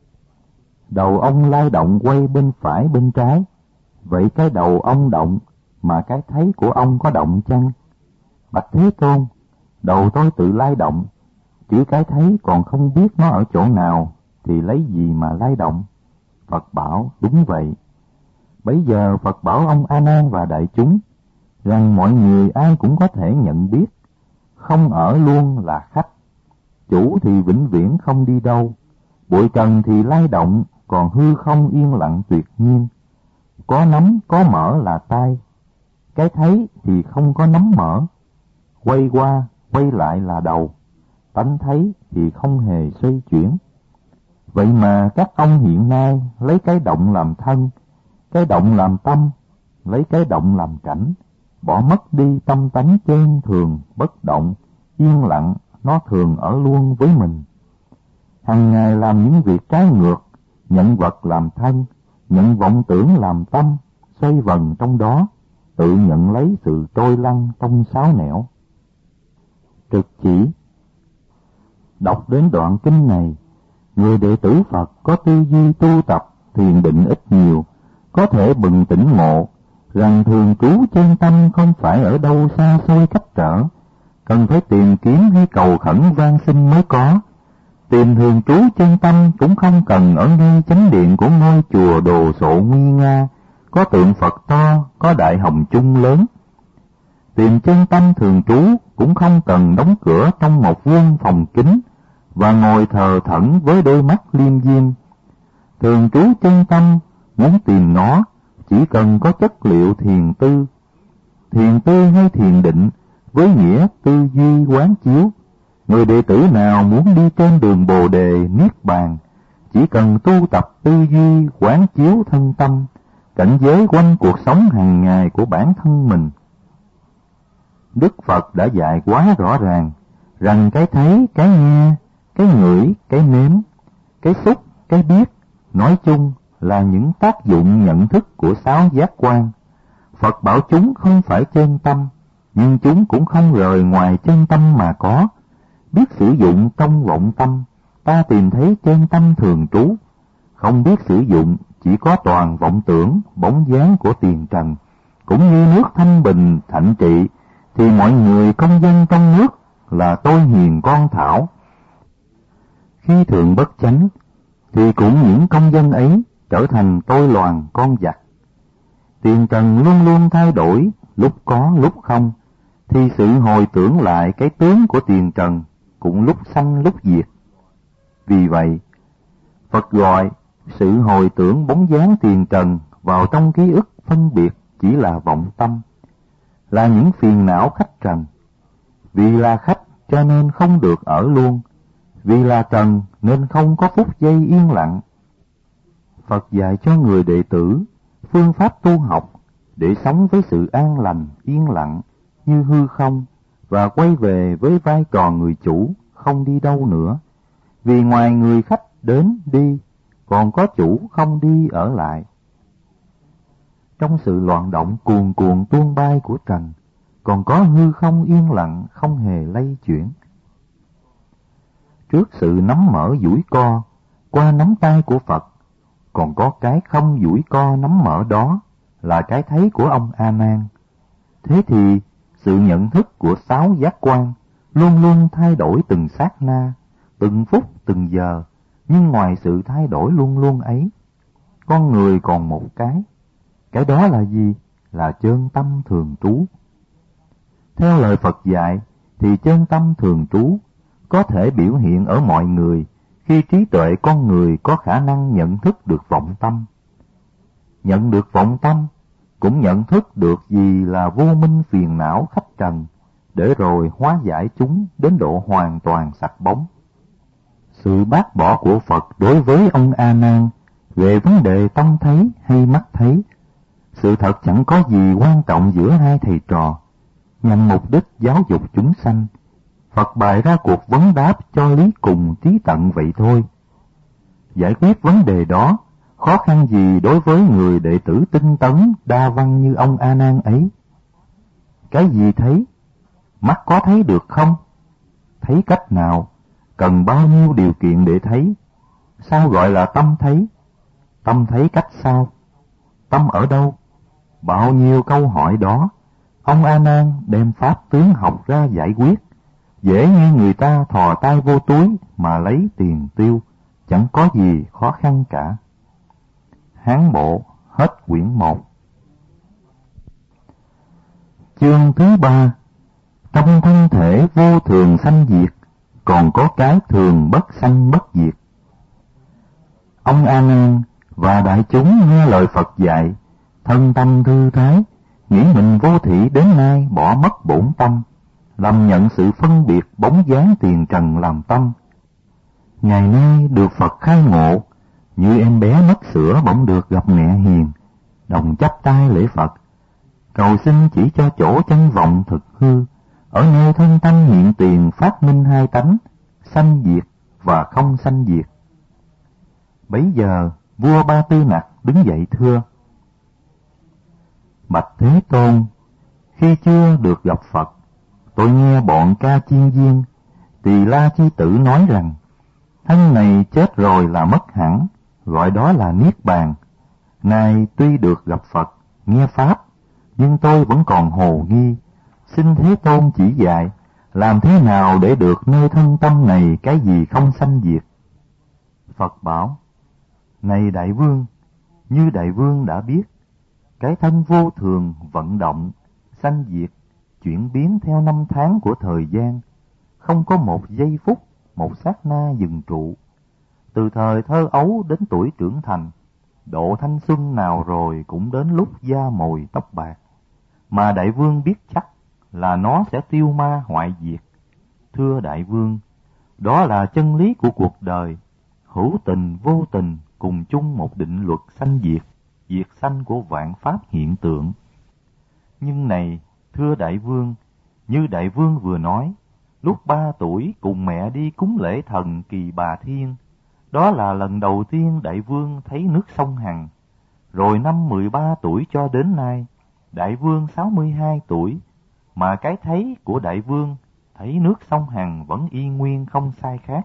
Đầu ông lay động quay bên phải bên trái, vậy cái đầu ông động, mà cái thấy của ông có động chăng? Bạch Thế Tôn, đầu tôi tự lay động, chứ cái thấy còn không biết nó ở chỗ nào, thì lấy gì mà lay động? Phật bảo, đúng vậy. Bấy giờ Phật bảo ông A Nan và đại chúng rằng mọi người ai cũng có thể nhận biết, không ở luôn là khách. Chủ thì vĩnh viễn không đi đâu, bụi trần thì lay động, còn hư không yên lặng tuyệt nhiên. Có nắm có mở là tai, cái thấy thì không có nắm mở. Quay qua quay lại là đầu, tánh thấy thì không hề xoay chuyển. Vậy mà các ông hiện nay lấy cái động làm thân, cái động làm tâm, lấy cái động làm cảnh, bỏ mất đi tâm tánh chân thường, bất động, yên lặng, nó thường ở luôn với mình. Hằng ngày làm những việc trái ngược, nhận vật làm thân, nhận vọng tưởng làm tâm, xoay vần trong đó, tự nhận lấy sự trôi lăn trong sáu nẻo. Trực chỉ. Đọc đến đoạn kinh này, người đệ tử Phật có tư duy tu tập thiền định ít nhiều, có thể bừng tỉnh ngộ rằng thường trú chân tâm không phải ở đâu xa xôi cách trở, cần phải tìm kiếm hay cầu khẩn van xin mới có. Tìm thường trú chân tâm cũng không cần ở ngay chánh điện của ngôi chùa đồ sộ nguy nga, có tượng Phật to, có đại hồng chung lớn. Tìm chân tâm thường trú cũng không cần đóng cửa trong một vuông phòng kín và ngồi thờ thẫn với đôi mắt liêm diêm. Thường trú chân tâm muốn tìm nó chỉ cần có chất liệu thiền tư. Thiền tư hay thiền định với nghĩa tư duy quán chiếu. Người đệ tử nào muốn đi trên đường Bồ đề niết bàn, chỉ cần tu tập tư duy quán chiếu thân tâm, cảnh giới quanh cuộc sống hàng ngày của bản thân mình. Đức Phật đã dạy quá rõ ràng rằng cái thấy, cái nghe, cái ngửi, cái nếm, cái xúc, cái biết, nói chung là những tác dụng nhận thức của sáu giác quan. Phật bảo chúng không phải chân tâm, nhưng chúng cũng không rời ngoài chân tâm mà có. Biết sử dụng trong vọng tâm, ta tìm thấy chân tâm thường trú. Không biết sử dụng, chỉ có toàn vọng tưởng, bóng dáng của tiền trần, cũng như nước thanh bình, thạnh trị, thì mọi người công dân trong nước là tôi hiền con thảo. Khi thường bất chánh, thì cũng những công dân ấy trở thành tôi loàn con giặc. Tiền trần luôn luôn thay đổi, lúc có lúc không, thì sự hồi tưởng lại cái tướng của tiền trần cũng lúc sanh lúc diệt. Vì vậy, Phật gọi sự hồi tưởng bóng dáng tiền trần vào trong ký ức phân biệt chỉ là vọng tâm, là những phiền não khách trần. Vì là khách cho nên không được ở luôn, vì là trần nên không có phút giây yên lặng. Phật dạy cho người đệ tử phương pháp tu học để sống với sự an lành, yên lặng như hư không và quay về với vai trò người chủ, không đi đâu nữa. Vì ngoài người khách đến đi, còn có chủ không đi ở lại. Trong sự loạn động cuồn cuộn tuôn bay của trần, còn có hư không yên lặng không hề lay chuyển. Trước sự nắm mở duỗi co, qua nắm tay của Phật, còn có cái không duỗi co nắm mở đó là cái thấy của ông A Nan. Thế thì sự nhận thức của sáu giác quan luôn luôn thay đổi từng sát na, từng phút từng giờ, nhưng ngoài sự thay đổi luôn luôn ấy, con người còn một cái. Cái đó là gì? Là chân tâm thường trú. Theo lời Phật dạy thì chân tâm thường trú có thể biểu hiện ở mọi người khi trí tuệ con người có khả năng nhận thức được vọng tâm. Nhận được vọng tâm cũng nhận thức được gì là vô minh phiền não khách trần, để rồi hóa giải chúng đến độ hoàn toàn sạch bóng. Sự bác bỏ của Phật đối với ông A Nan về vấn đề tâm thấy hay mắt thấy, sự thật chẳng có gì quan trọng giữa hai thầy trò. Nhằm mục đích giáo dục chúng sanh, Phật bày ra cuộc vấn đáp cho lý cùng trí tận vậy thôi. Giải quyết vấn đề đó, khó khăn gì đối với người đệ tử tinh tấn đa văn như ông A Nan ấy? Cái gì thấy? Mắt có thấy được không? Thấy cách nào? Cần bao nhiêu điều kiện để thấy? Sao gọi là tâm thấy? Tâm thấy cách sao? Tâm ở đâu? Bao nhiêu câu hỏi đó, ông A Nan đem pháp tướng học ra giải quyết, dễ như người ta thò tay vô túi mà lấy tiền tiêu, chẳng có gì khó khăn cả. Hán bộ hết quyển một. Chương thứ ba. Trong thân thể vô thường sanh diệt, còn có cái thường bất sanh bất diệt. Ông A Nan và đại chúng nghe lời Phật dạy, thân tâm thư thái, nghĩ mình vô thị đến nay bỏ mất bổn tâm, lầm nhận sự phân biệt bóng dáng tiền trần làm tâm. Ngày nay được Phật khai ngộ, như em bé mất sữa bỗng được gặp mẹ hiền, đồng chắp tay lễ Phật, cầu xin chỉ cho chỗ chân vọng thực hư, ở nơi thân tâm hiện tiền phát minh hai tánh, sanh diệt và không sanh diệt. Bấy giờ vua Ba Tư Nặc đứng dậy thưa: Bạch Thế Tôn, khi chưa được gặp Phật, tôi nghe bọn ca chiên viên, Tỳ La Chi Tử nói rằng, thân này chết rồi là mất hẳn, gọi đó là Niết Bàn. Nay tuy được gặp Phật, nghe Pháp, nhưng tôi vẫn còn hồ nghi, xin Thế Tôn chỉ dạy, làm thế nào để được nơi thân tâm này cái gì không sanh diệt? Phật bảo: Này đại vương, như đại vương đã biết, cái thân vô thường vận động, sanh diệt, chuyển biến theo năm tháng của thời gian, không có một giây phút, một sát na dừng trụ. Từ thời thơ ấu đến tuổi trưởng thành, độ thanh xuân nào rồi cũng đến lúc da mồi tóc bạc. Mà đại vương biết chắc là nó sẽ tiêu ma hoại diệt. Thưa đại vương, đó là chân lý của cuộc đời, hữu tình vô tình cùng chung một định luật sanh diệt, diệt sanh của vạn pháp hiện tượng. Nhưng này, thưa đại vương, như đại vương vừa nói, lúc ba tuổi cùng mẹ đi cúng lễ thần Kỳ Bà Thiên, đó là lần đầu tiên đại vương thấy nước sông Hằng. Rồi năm mười ba tuổi cho đến nay, đại vương sáu mươi hai tuổi, mà cái thấy của đại vương thấy nước sông Hằng vẫn y nguyên không sai khác.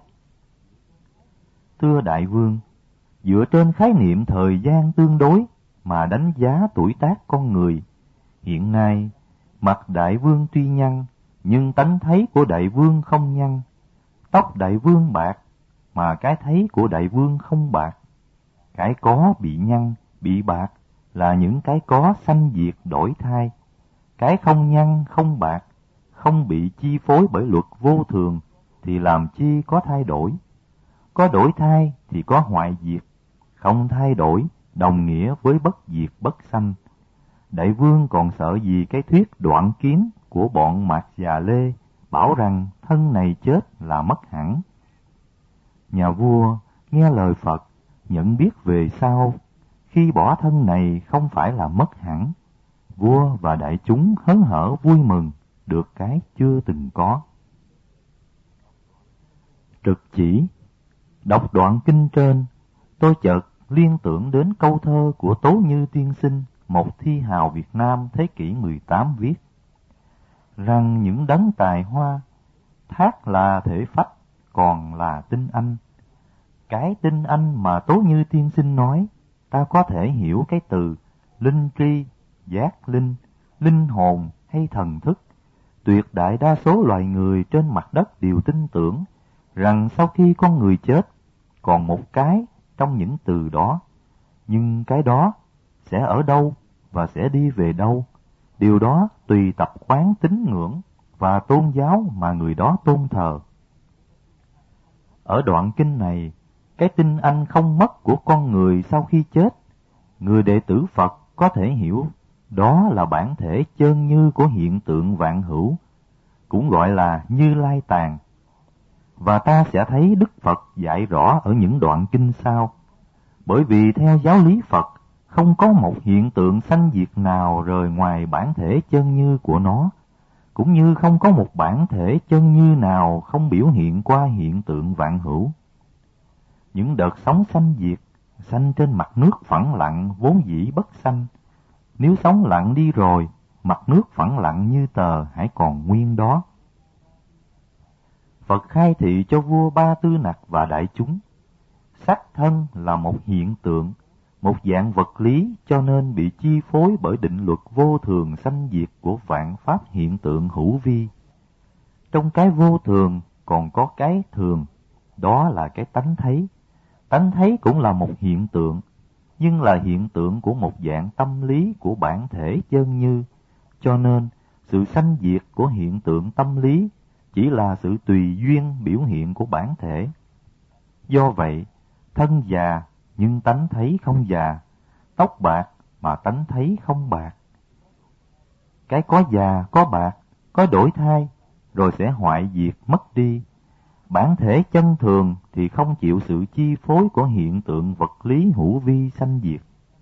Thưa đại vương, dựa trên khái niệm thời gian tương đối mà đánh giá tuổi tác con người, hiện nay mặt đại vương tuy nhăn, nhưng tánh thấy của đại vương không nhăn. Tóc đại vương bạc, mà cái thấy của đại vương không bạc. Cái có bị nhăn, bị bạc là những cái có sanh diệt đổi thay. Cái không nhăn, không bạc, không bị chi phối bởi luật vô thường thì làm chi có thay đổi. Có đổi thay thì có hoại diệt, không thay đổi đồng nghĩa với bất diệt bất sanh. Đại vương còn sợ gì cái thuyết đoạn kiến của bọn Mạt Già Lê bảo rằng thân này chết là mất hẳn. Nhà vua nghe lời Phật, nhận biết về sau, khi bỏ thân này không phải là mất hẳn. Vua và đại chúng hớn hở vui mừng, được cái chưa từng có. Trực chỉ, đọc đoạn kinh trên, tôi chợt liên tưởng đến câu thơ của Tố Như tiên sinh, một thi hào Việt Nam thế kỷ mười tám viết, rằng những đấng tài hoa, thác là thể phách, còn là tinh anh. Cái tinh anh mà Tố Như tiên sinh nói, ta có thể hiểu cái từ linh tri, giác linh, linh hồn hay thần thức. Tuyệt đại đa số loài người trên mặt đất đều tin tưởng rằng sau khi con người chết, còn một cái trong những từ đó. Nhưng cái đó sẽ ở đâu và sẽ đi về đâu? Điều đó tùy tập quán tín ngưỡng và tôn giáo mà người đó tôn thờ. Ở đoạn kinh này, cái tinh anh không mất của con người sau khi chết, người đệ tử Phật có thể hiểu đó là bản thể chân như của hiện tượng vạn hữu, cũng gọi là Như Lai Tạng. Và ta sẽ thấy Đức Phật dạy rõ ở những đoạn kinh sau. Bởi vì theo giáo lý Phật, không có một hiện tượng sanh diệt nào rời ngoài bản thể chân như của nó, cũng như không có một bản thể chân như nào không biểu hiện qua hiện tượng vạn hữu. những đợt sóng sanh diệt, sanh trên mặt nước phẳng lặng vốn dĩ bất sanh. Nếu sóng lặng đi rồi, mặt nước phẳng lặng như tờ hãy còn nguyên đó. Phật khai thị cho vua Ba Tư Nặc và đại chúng, sắc thân là một hiện tượng, một dạng vật lý, cho nên bị chi phối bởi định luật vô thường sanh diệt của vạn pháp hiện tượng hữu vi. Trong cái vô thường còn có cái thường, đó là cái tánh thấy. Tánh thấy cũng là một hiện tượng, nhưng là hiện tượng của một dạng tâm lý của bản thể chân như, cho nên sự sanh diệt của hiện tượng tâm lý chỉ là sự tùy duyên biểu hiện của bản thể. Do vậy, thân già nhưng tánh thấy không già, tóc bạc mà tánh thấy không bạc. Cái có già, có bạc, có đổi thay, rồi sẽ hoại diệt mất đi. Bản thể chân thường thì không chịu sự chi phối của hiện tượng vật lý hữu vi sanh diệt.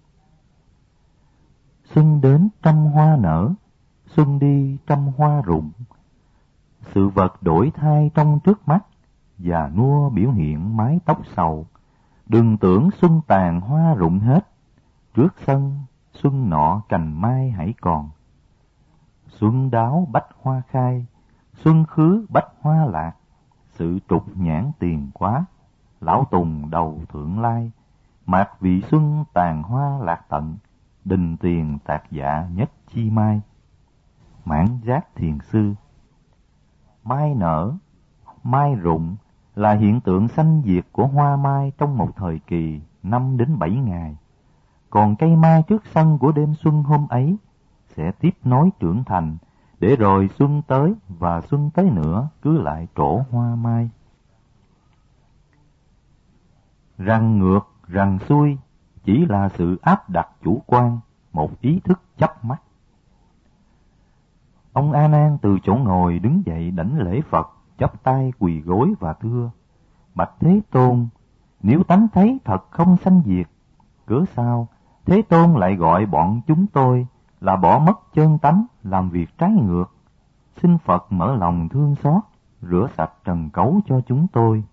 Xuân đến trăm hoa nở, xuân đi trăm hoa rụng. Sự vật đổi thay trong trước mắt, già nua biểu hiện mái tóc sầu. Đừng tưởng xuân tàn hoa rụng hết, trước sân xuân nọ cành mai hãy còn. Xuân đáo bách hoa khai, xuân khứ bách hoa lạc. Sự trục nhãn tiền quá, lão tùng đầu thượng lai. Mạc vị xuân tàn hoa lạc tận, đình tiền tạc dạ nhất chi mai. Mãn Giác Thiền Sư. Mai nở, mai rụng là hiện tượng sanh diệt của hoa mai trong một thời kỳ năm đến bảy ngày. Còn cây mai trước sân của đêm xuân hôm ấy sẽ tiếp nối trưởng thành, để rồi xuân tới và xuân tới nữa cứ lại trổ hoa mai. Rằng ngược, rằng xuôi chỉ là sự áp đặt chủ quan, một ý thức chấp mắc. Ông A Nan từ chỗ ngồi đứng dậy đảnh lễ Phật, chắp tay quỳ gối và thưa: Bạch Thế Tôn, nếu tánh thấy thật không sanh diệt, cớ sao Thế Tôn lại gọi bọn chúng tôi là bỏ mất chân tánh, làm việc trái ngược? Xin Phật mở lòng thương xót, rửa sạch trần cấu cho chúng tôi.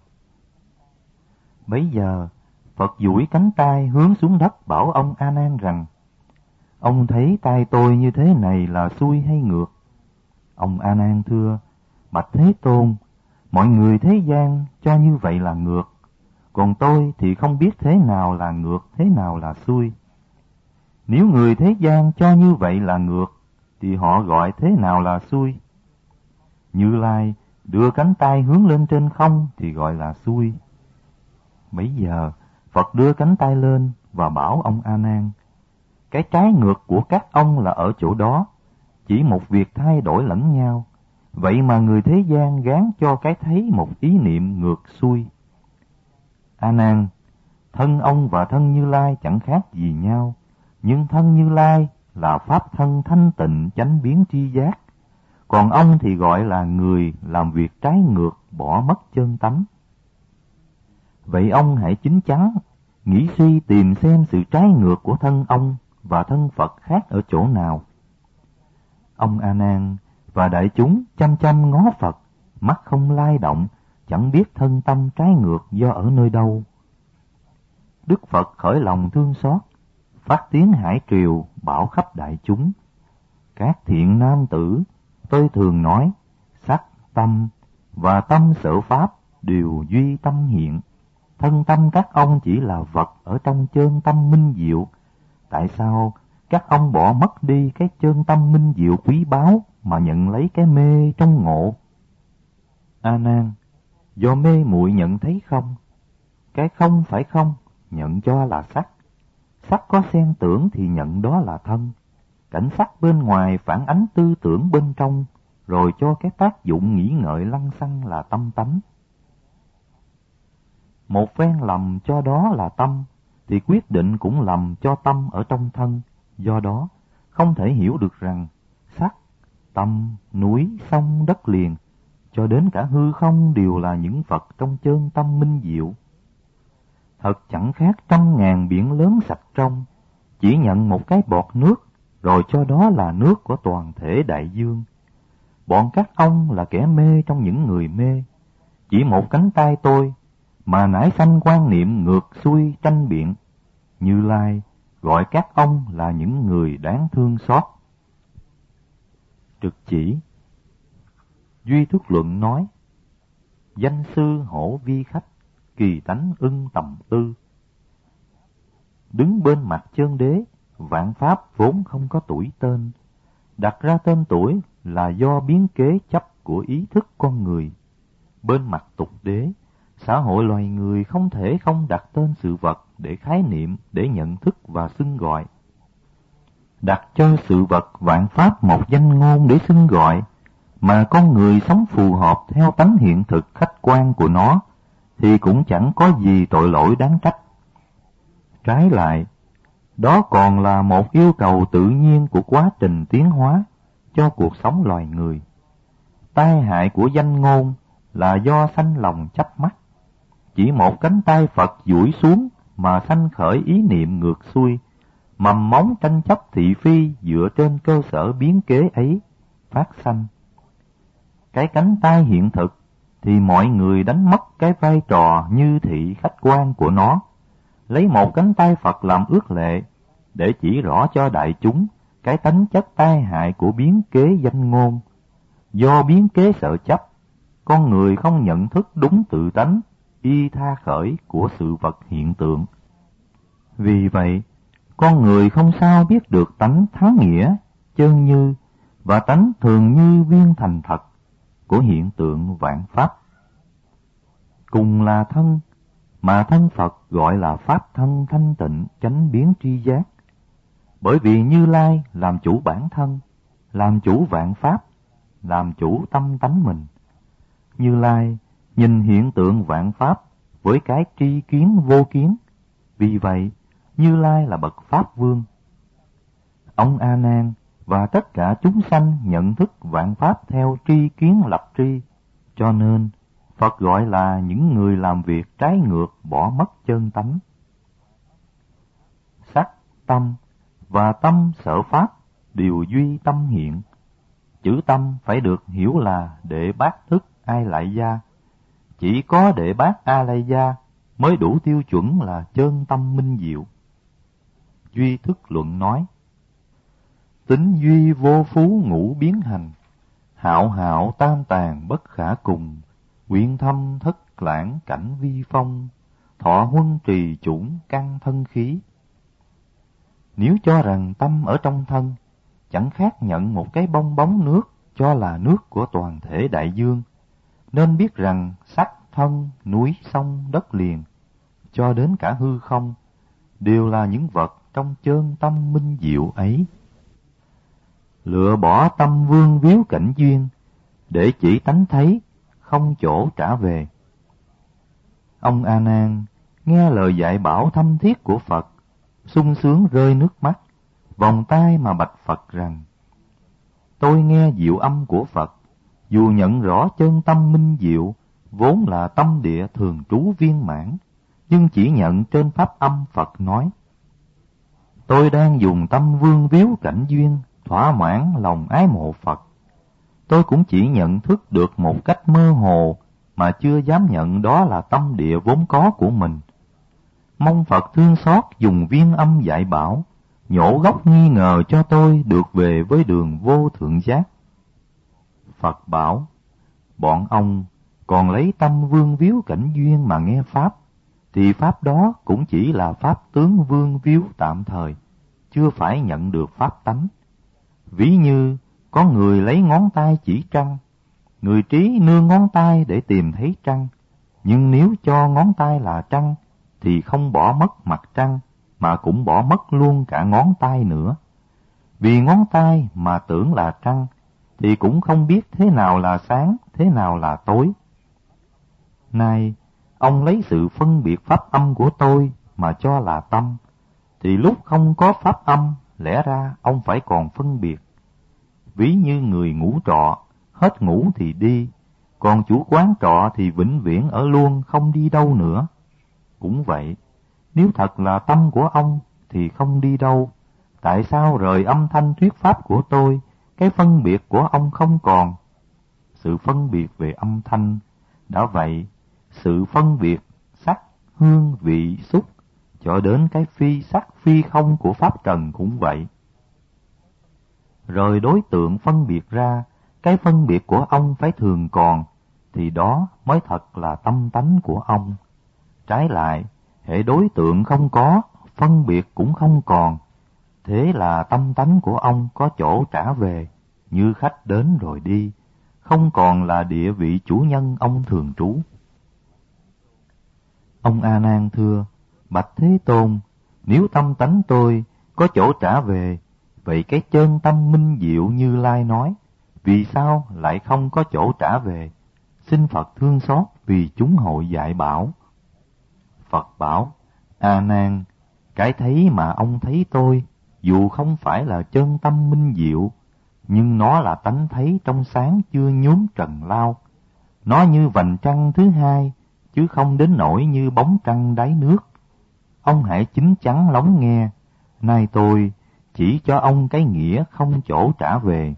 Bấy giờ, Phật duỗi cánh tay hướng xuống đất bảo ông A Nan rằng: Ông thấy tay tôi như thế này là xuôi hay ngược? Ông A Nan thưa: Bạch Thế Tôn, mọi người thế gian cho như vậy là ngược, còn tôi thì không biết thế nào là ngược, thế nào là xuôi. Nếu người thế gian cho như vậy là ngược, thì họ gọi thế nào là xuôi? Như Lai đưa cánh tay hướng lên trên không thì gọi là xuôi. Bấy giờ Phật đưa cánh tay lên và bảo ông A Nan: Cái trái ngược của các ông là ở chỗ đó, chỉ một việc thay đổi lẫn nhau. Vậy mà người thế gian gán cho cái thấy một ý niệm ngược xuôi. A Nan, thân ông và thân Như Lai chẳng khác gì nhau, nhưng thân Như Lai là pháp thân thanh tịnh chánh biến tri giác, còn ông thì gọi là người làm việc trái ngược, bỏ mất chân tánh. Vậy ông hãy chín chắn nghĩ suy tìm xem sự trái ngược của thân ông và thân Phật khác ở chỗ nào. Ông A Nan và đại chúng chăm chăm ngó Phật, mắt không lay động, chẳng biết thân tâm trái ngược do ở nơi đâu. Đức Phật khởi lòng thương xót, phát tiếng hải triều bảo khắp đại chúng: Các thiện nam tử, tôi thường nói, sắc, tâm và tâm sở pháp đều duy tâm hiện. Thân tâm các ông chỉ là vật ở trong chơn tâm minh diệu. Tại sao các ông bỏ mất đi cái chơn tâm minh diệu quý báu mà nhận lấy cái mê trong ngộ? A Nan, do mê muội nhận thấy không. Cái không phải không, nhận cho là sắc. Sắc có xen tưởng thì nhận đó là thân. Cảnh sắc bên ngoài phản ánh tư tưởng bên trong, rồi cho cái tác dụng nghĩ ngợi lăng xăng là tâm tánh. Một phen lầm cho đó là tâm, thì quyết định cũng lầm cho tâm ở trong thân. Do đó, không thể hiểu được rằng sắc, tâm, núi, sông, đất liền, cho đến cả hư không đều là những vật trong chơn tâm minh diệu. Thật chẳng khác trăm ngàn biển lớn sạch trong, chỉ nhận một cái bọt nước, rồi cho đó là nước của toàn thể đại dương. Bọn các ông là kẻ mê trong những người mê. Chỉ một cánh tay tôi mà nảy sanh quan niệm ngược xuôi tranh biện. Như Lai gọi các ông là những người đáng thương xót. Trực chỉ Duy Thức Luận nói: danh sư hổ vi khách, kỳ tánh ưng tầm tư. Đứng bên mặt chân đế, vạn pháp vốn không có tuổi tên. Đặt ra tên tuổi là do biến kế chấp của ý thức con người. Bên mặt tục đế, xã hội loài người không thể không đặt tên sự vật để khái niệm, để nhận thức và xưng gọi. Đặt cho sự vật vạn pháp một danh ngôn để xưng gọi, mà con người sống phù hợp theo tánh hiện thực khách quan của nó, thì cũng chẳng có gì tội lỗi đáng trách. Trái lại, đó còn là một yêu cầu tự nhiên của quá trình tiến hóa cho cuộc sống loài người. Tai hại của danh ngôn là do sanh lòng chấp mắc. Chỉ một cánh tay Phật duỗi xuống mà sanh khởi ý niệm ngược xuôi, mầm móng tranh chấp thị phi dựa trên cơ sở biến kế ấy phát sanh. Cái cánh tay hiện thực thì mọi người đánh mất cái vai trò như thị khách quan của nó, lấy một cánh tay Phật làm ước lệ để chỉ rõ cho đại chúng cái tánh chất tai hại của biến kế danh ngôn. Do biến kế sợ chấp, con người không nhận thức đúng tự tánh y tha khởi của sự vật hiện tượng. Vì vậy, con người không sao biết được tánh thắng nghĩa, chân như và tánh thường như viên thành thật của hiện tượng vạn pháp. Cùng là thân, mà thân Phật gọi là pháp thân thanh tịnh chánh biến tri giác. Bởi vì Như Lai làm chủ bản thân, làm chủ vạn pháp, làm chủ tâm tánh mình. Như Lai nhìn hiện tượng vạn pháp với cái tri kiến vô kiến, vì vậy Như Lai là bậc Pháp Vương. Ông A Nan và tất cả chúng sanh nhận thức vạn pháp theo tri kiến lập tri, cho nên Phật gọi là những người làm việc trái ngược, bỏ mất chân tánh. Sắc, tâm và tâm sở pháp đều duy tâm hiện. Chữ tâm phải được hiểu là đệ bát thức Ai Lại Gia. Chỉ có đệ bát A Lại Gia mới đủ tiêu chuẩn là chân tâm minh diệu. Duy Thức Luận nói: tính duy vô phú ngũ biến hành, hạo hạo tam tàn bất khả cùng, quyện thâm thất lãng cảnh vi phong, thọ huân trì chủng căn thân khí. Nếu cho rằng tâm ở trong thân, chẳng khác nhận một cái bong bóng nước cho là nước của toàn thể đại dương, nên biết rằng sắc, thân, núi, sông, đất liền, cho đến cả hư không, đều là những vật trong chơn tâm minh diệu ấy. Lựa bỏ tâm vương víu cảnh duyên, để chỉ tánh thấy, không chỗ trả về. Ông A Nan nghe lời dạy bảo thâm thiết của Phật, sung sướng rơi nước mắt, vòng tay mà bạch Phật rằng: tôi nghe diệu âm của Phật, dù nhận rõ chân tâm minh diệu, vốn là tâm địa thường trú viên mãn, nhưng chỉ nhận trên pháp âm Phật nói. Tôi đang dùng tâm vương víu cảnh duyên, thỏa mãn lòng ái mộ Phật. Tôi cũng chỉ nhận thức được một cách mơ hồ, mà chưa dám nhận đó là tâm địa vốn có của mình. Mong Phật thương xót dùng viên âm dạy bảo, nhổ gốc nghi ngờ cho tôi được về với đường vô thượng giác. Phật bảo: bọn ông còn lấy tâm vương víu cảnh duyên mà nghe Pháp, thì Pháp đó cũng chỉ là Pháp tướng vương víu tạm thời, chưa phải nhận được Pháp tánh. Ví như có người lấy ngón tay chỉ trăng, người trí nương ngón tay để tìm thấy trăng, nhưng nếu cho ngón tay là trăng, thì không bỏ mất mặt trăng, mà cũng bỏ mất luôn cả ngón tay nữa. Vì ngón tay mà tưởng là trăng, thì cũng không biết thế nào là sáng, thế nào là tối. Nay, ông lấy sự phân biệt pháp âm của tôi mà cho là tâm, thì lúc không có pháp âm, lẽ ra ông phải còn phân biệt. Ví như người ngủ trọ, hết ngủ thì đi, còn chủ quán trọ thì vĩnh viễn ở luôn, không đi đâu nữa. Cũng vậy, nếu thật là tâm của ông thì không đi đâu, tại sao rời âm thanh thuyết pháp của tôi, cái phân biệt của ông không còn? Sự phân biệt về âm thanh, đã vậy, sự phân biệt, hương vị xúc, cho đến cái phi sắc phi không của pháp trần cũng vậy. Rồi đối tượng phân biệt ra, cái phân biệt của ông phải thường còn, thì đó mới thật là tâm tánh của ông. Trái lại, hễ đối tượng không có, phân biệt cũng không còn, thế là tâm tánh của ông có chỗ trả về, như khách đến rồi đi, không còn là địa vị chủ nhân ông thường trú. Ông A Nan thưa: Bạch Thế Tôn, nếu tâm tánh tôi có chỗ trả về, vậy cái chân tâm minh diệu Như Lai nói, vì sao lại không có chỗ trả về? Xin Phật thương xót vì chúng hội dạy bảo. Phật bảo: A Nan, cái thấy mà ông thấy tôi, dù không phải là chân tâm minh diệu, nhưng nó là tánh thấy trong sáng chưa nhuốm trần lao. Nó như vành trăng thứ hai, chứ không đến nỗi như bóng trăng đáy nước. Ông hãy chín chắn lắng nghe, nay tôi chỉ cho ông cái nghĩa không chỗ trả về.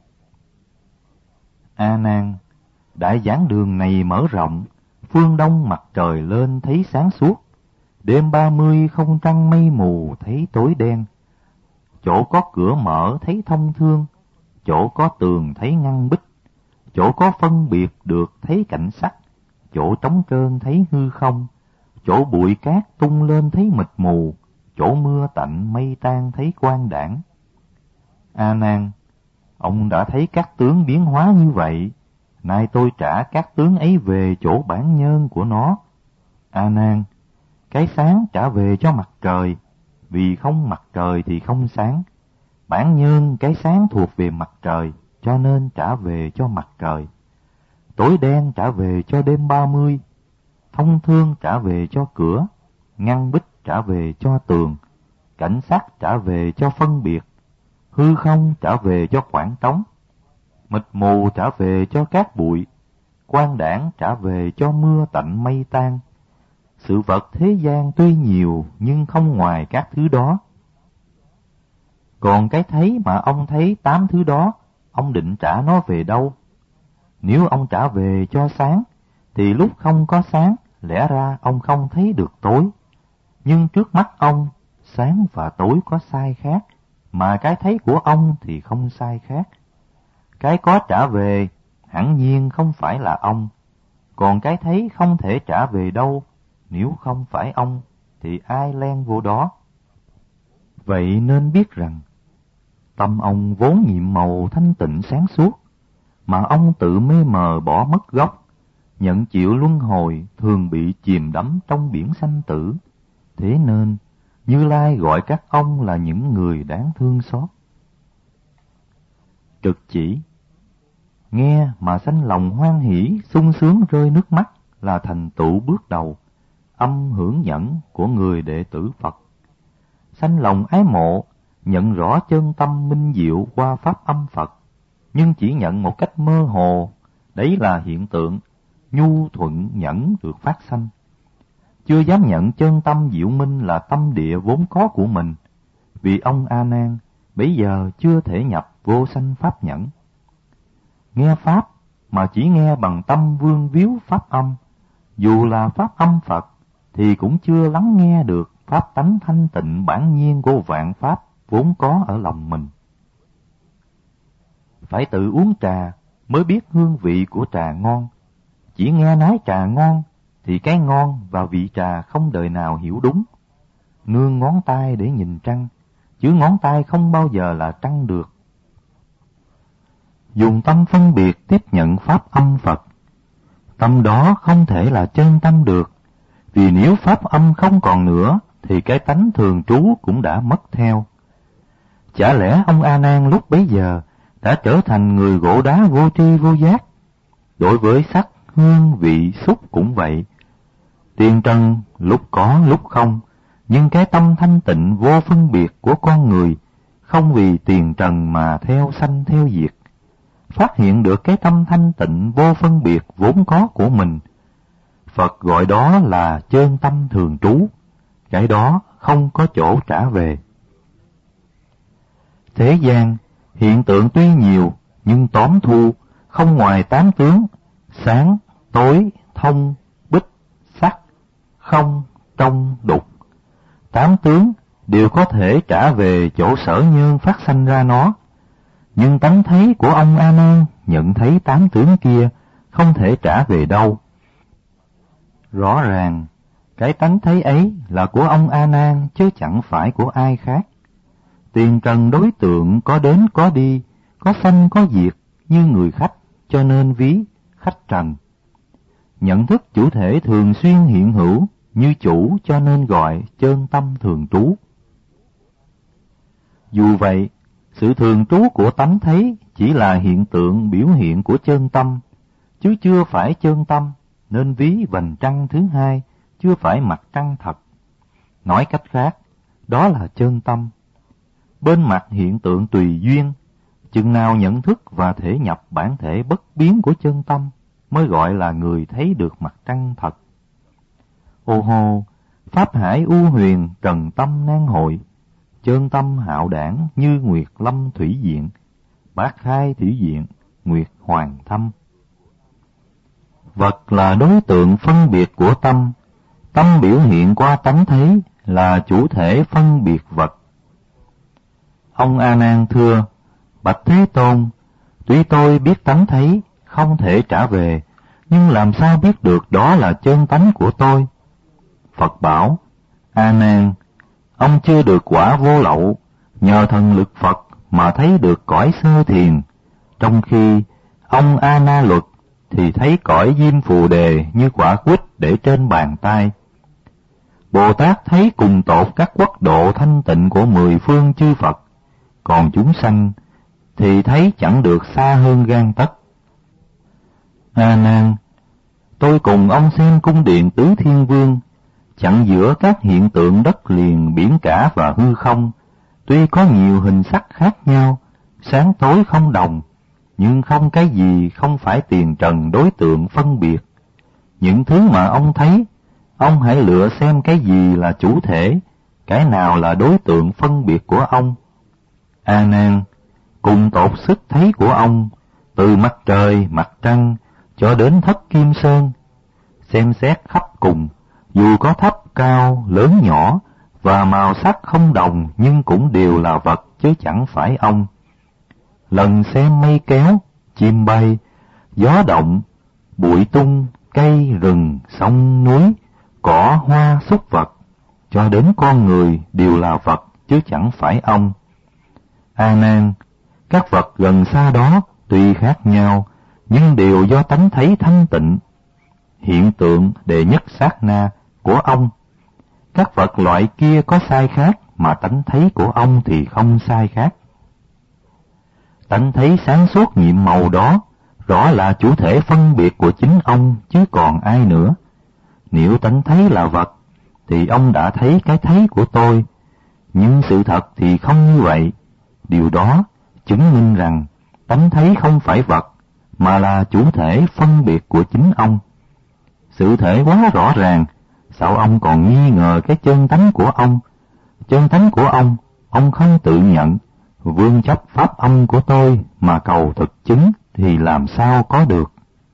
A Nan, đại giảng đường này mở rộng, phương đông mặt trời lên thấy sáng suốt, đêm ba mươi không trăng mây mù thấy tối đen. Chỗ có cửa mở thấy thông thương, chỗ có tường thấy ngăn bích, chỗ có phân biệt được thấy cảnh sắc, chỗ trống trơn thấy hư không, chỗ bụi cát tung lên thấy mịt mù, chỗ mưa tạnh mây tan thấy quang đãng. A Nan, ông đã thấy các tướng biến hóa như vậy, nay tôi trả các tướng ấy về chỗ bản nhân của nó. A Nan, cái sáng trả về cho mặt trời, vì không mặt trời thì không sáng. Bản nhân cái sáng thuộc về mặt trời, cho nên trả về cho mặt trời. Tối đen trả về cho đêm ba mươi, thông thương trả về cho cửa, ngăn bích trả về cho tường, cảnh sắc trả về cho phân biệt, hư không trả về cho khoảng trống, mịt mù trả về cho cát bụi, quang đãng trả về cho mưa tạnh mây tan. Sự vật thế gian tuy nhiều nhưng không ngoài các thứ đó. Còn cái thấy mà ông thấy tám thứ đó, ông định trả nó về đâu? Nếu ông trả về cho sáng, thì lúc không có sáng, lẽ ra ông không thấy được tối. Nhưng trước mắt ông, sáng và tối có sai khác, mà cái thấy của ông thì không sai khác. Cái có trả về, hẳn nhiên không phải là ông, còn cái thấy không thể trả về đâu, nếu không phải ông, thì ai len vô đó. Vậy nên biết rằng, tâm ông vốn nhiệm màu thanh tịnh sáng suốt, mà ông tự mê mờ bỏ mất gốc, nhận chịu luân hồi thường bị chìm đắm trong biển sanh tử. Thế nên, Như Lai gọi các ông là những người đáng thương xót. Trực chỉ, nghe mà sanh lòng hoan hỷ, sung sướng rơi nước mắt là thành tựu bước đầu, âm hưởng nhẫn của người đệ tử Phật. Sanh lòng ái mộ, nhận rõ chân tâm minh diệu qua pháp âm Phật, nhưng chỉ nhận một cách mơ hồ, đấy là hiện tượng, nhu thuận nhẫn được phát sanh. Chưa dám nhận chân tâm diệu minh là tâm địa vốn có của mình, vì ông A Nan bấy giờ chưa thể nhập vô sanh pháp nhẫn. Nghe pháp mà chỉ nghe bằng tâm vương víu pháp âm, dù là pháp âm Phật thì cũng chưa lắng nghe được pháp tánh thanh tịnh bản nhiên của vạn pháp vốn có ở lòng mình. Phải tự uống trà mới biết hương vị của trà ngon. Chỉ nghe nói trà ngon thì cái ngon và vị trà không đời nào hiểu đúng. Nương ngón tay để nhìn trăng, chứ ngón tay không bao giờ là trăng được. Dùng tâm phân biệt tiếp nhận pháp âm Phật, tâm đó không thể là chân tâm được, vì nếu pháp âm không còn nữa thì cái tánh thường trú cũng đã mất theo. Chả lẽ ông A Nan lúc bấy giờ đã trở thành người gỗ đá vô tri vô giác? Đối với sắc, hương, vị, xúc cũng vậy. Tiền trần lúc có lúc không, nhưng cái tâm thanh tịnh vô phân biệt của con người không vì tiền trần mà theo sanh theo diệt. Phát hiện được cái tâm thanh tịnh vô phân biệt vốn có của mình, Phật gọi đó là chơn tâm thường trú, cái đó không có chỗ trả về. Thế gian, hiện tượng tuy nhiều, nhưng tóm thu, không ngoài tám tướng, sáng, tối, thông, bích, sắc, không, trong, đục. Tám tướng đều có thể trả về chỗ sở nhân phát sanh ra nó, nhưng tánh thấy của ông A Nan nhận thấy tám tướng kia không thể trả về đâu. Rõ ràng, cái tánh thấy ấy là của ông A Nan chứ chẳng phải của ai khác. Tiền trần đối tượng có đến có đi, có sanh có diệt như người khách, cho nên ví khách trần. Nhận thức chủ thể thường xuyên hiện hữu như chủ, cho nên gọi chân tâm thường trú. Dù vậy, sự thường trú của tánh thấy chỉ là hiện tượng biểu hiện của chân tâm, chứ chưa phải chân tâm, nên ví vành trăng thứ hai chưa phải mặt trăng thật. Nói cách khác, đó là chân tâm. Bên mặt hiện tượng tùy duyên, chừng nào nhận thức và thể nhập bản thể bất biến của chân tâm mới gọi là người thấy được mặt trăng thật. Ô hô, pháp hải u huyền trần tâm nan hội, chân tâm hạo đảng như nguyệt lâm thủy diện, bát khai thủy diện, nguyệt hoàng thâm. Vật là đối tượng phân biệt của tâm, tâm biểu hiện qua tánh thấy là chủ thể phân biệt vật. Ông A Nan thưa: Bạch Thế Tôn, tuy tôi biết tánh thấy không thể trả về, nhưng làm sao biết được đó là chân tánh của tôi? Phật bảo: A Nan, ông chưa được quả vô lậu, nhờ thần lực Phật mà thấy được cõi sơ thiền, trong khi ông A Na Luật thì thấy cõi diêm phù đề như quả quýt để trên bàn tay. Bồ Tát thấy cùng tột các quốc độ thanh tịnh của mười phương chư Phật, còn chúng sanh thì thấy chẳng được xa hơn gang tấc. A Nan, tôi cùng ông xem cung điện Tứ Thiên Vương, chặn giữa các hiện tượng đất liền, biển cả và hư không, tuy có nhiều hình sắc khác nhau, sáng tối không đồng, nhưng không cái gì không phải tiền trần đối tượng phân biệt. Những thứ mà ông thấy, ông hãy lựa xem cái gì là chủ thể, cái nào là đối tượng phân biệt của ông. A Nan, cùng tột sức thấy của ông, từ mặt trời, mặt trăng, cho đến thất kim sơn, xem xét khắp cùng, dù có thấp cao, lớn nhỏ, và màu sắc không đồng nhưng cũng đều là vật chứ chẳng phải ông. Lần xem mây kéo, chim bay, gió động, bụi tung, cây, rừng, sông, núi, cỏ, hoa, súc vật, cho đến con người đều là vật chứ chẳng phải ông. A Nan, các vật gần xa đó tuy khác nhau, nhưng đều do tánh thấy thanh tịnh. Hiện tượng đệ nhất sát na của ông, các vật loại kia có sai khác, mà tánh thấy của ông thì không sai khác. Tánh thấy sáng suốt nhiệm màu đó, rõ là chủ thể phân biệt của chính ông, chứ còn ai nữa. Nếu tánh thấy là vật, thì ông đã thấy cái thấy của tôi, nhưng sự thật thì không như vậy. Điều đó chứng minh rằng tánh thấy không phải vật, mà là chủ thể phân biệt của chính ông. Sự thể quá rõ ràng, sao ông còn nghi ngờ cái chân tánh của ông? Chân tánh của ông, ông không tự nhận, vương chấp pháp âm của tôi mà cầu thực chứng thì làm sao có được?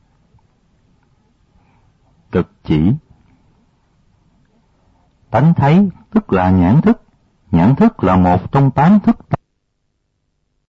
Cực chỉ. Tánh thấy tức là nhãn thức, nhãn thức là một trong tám thức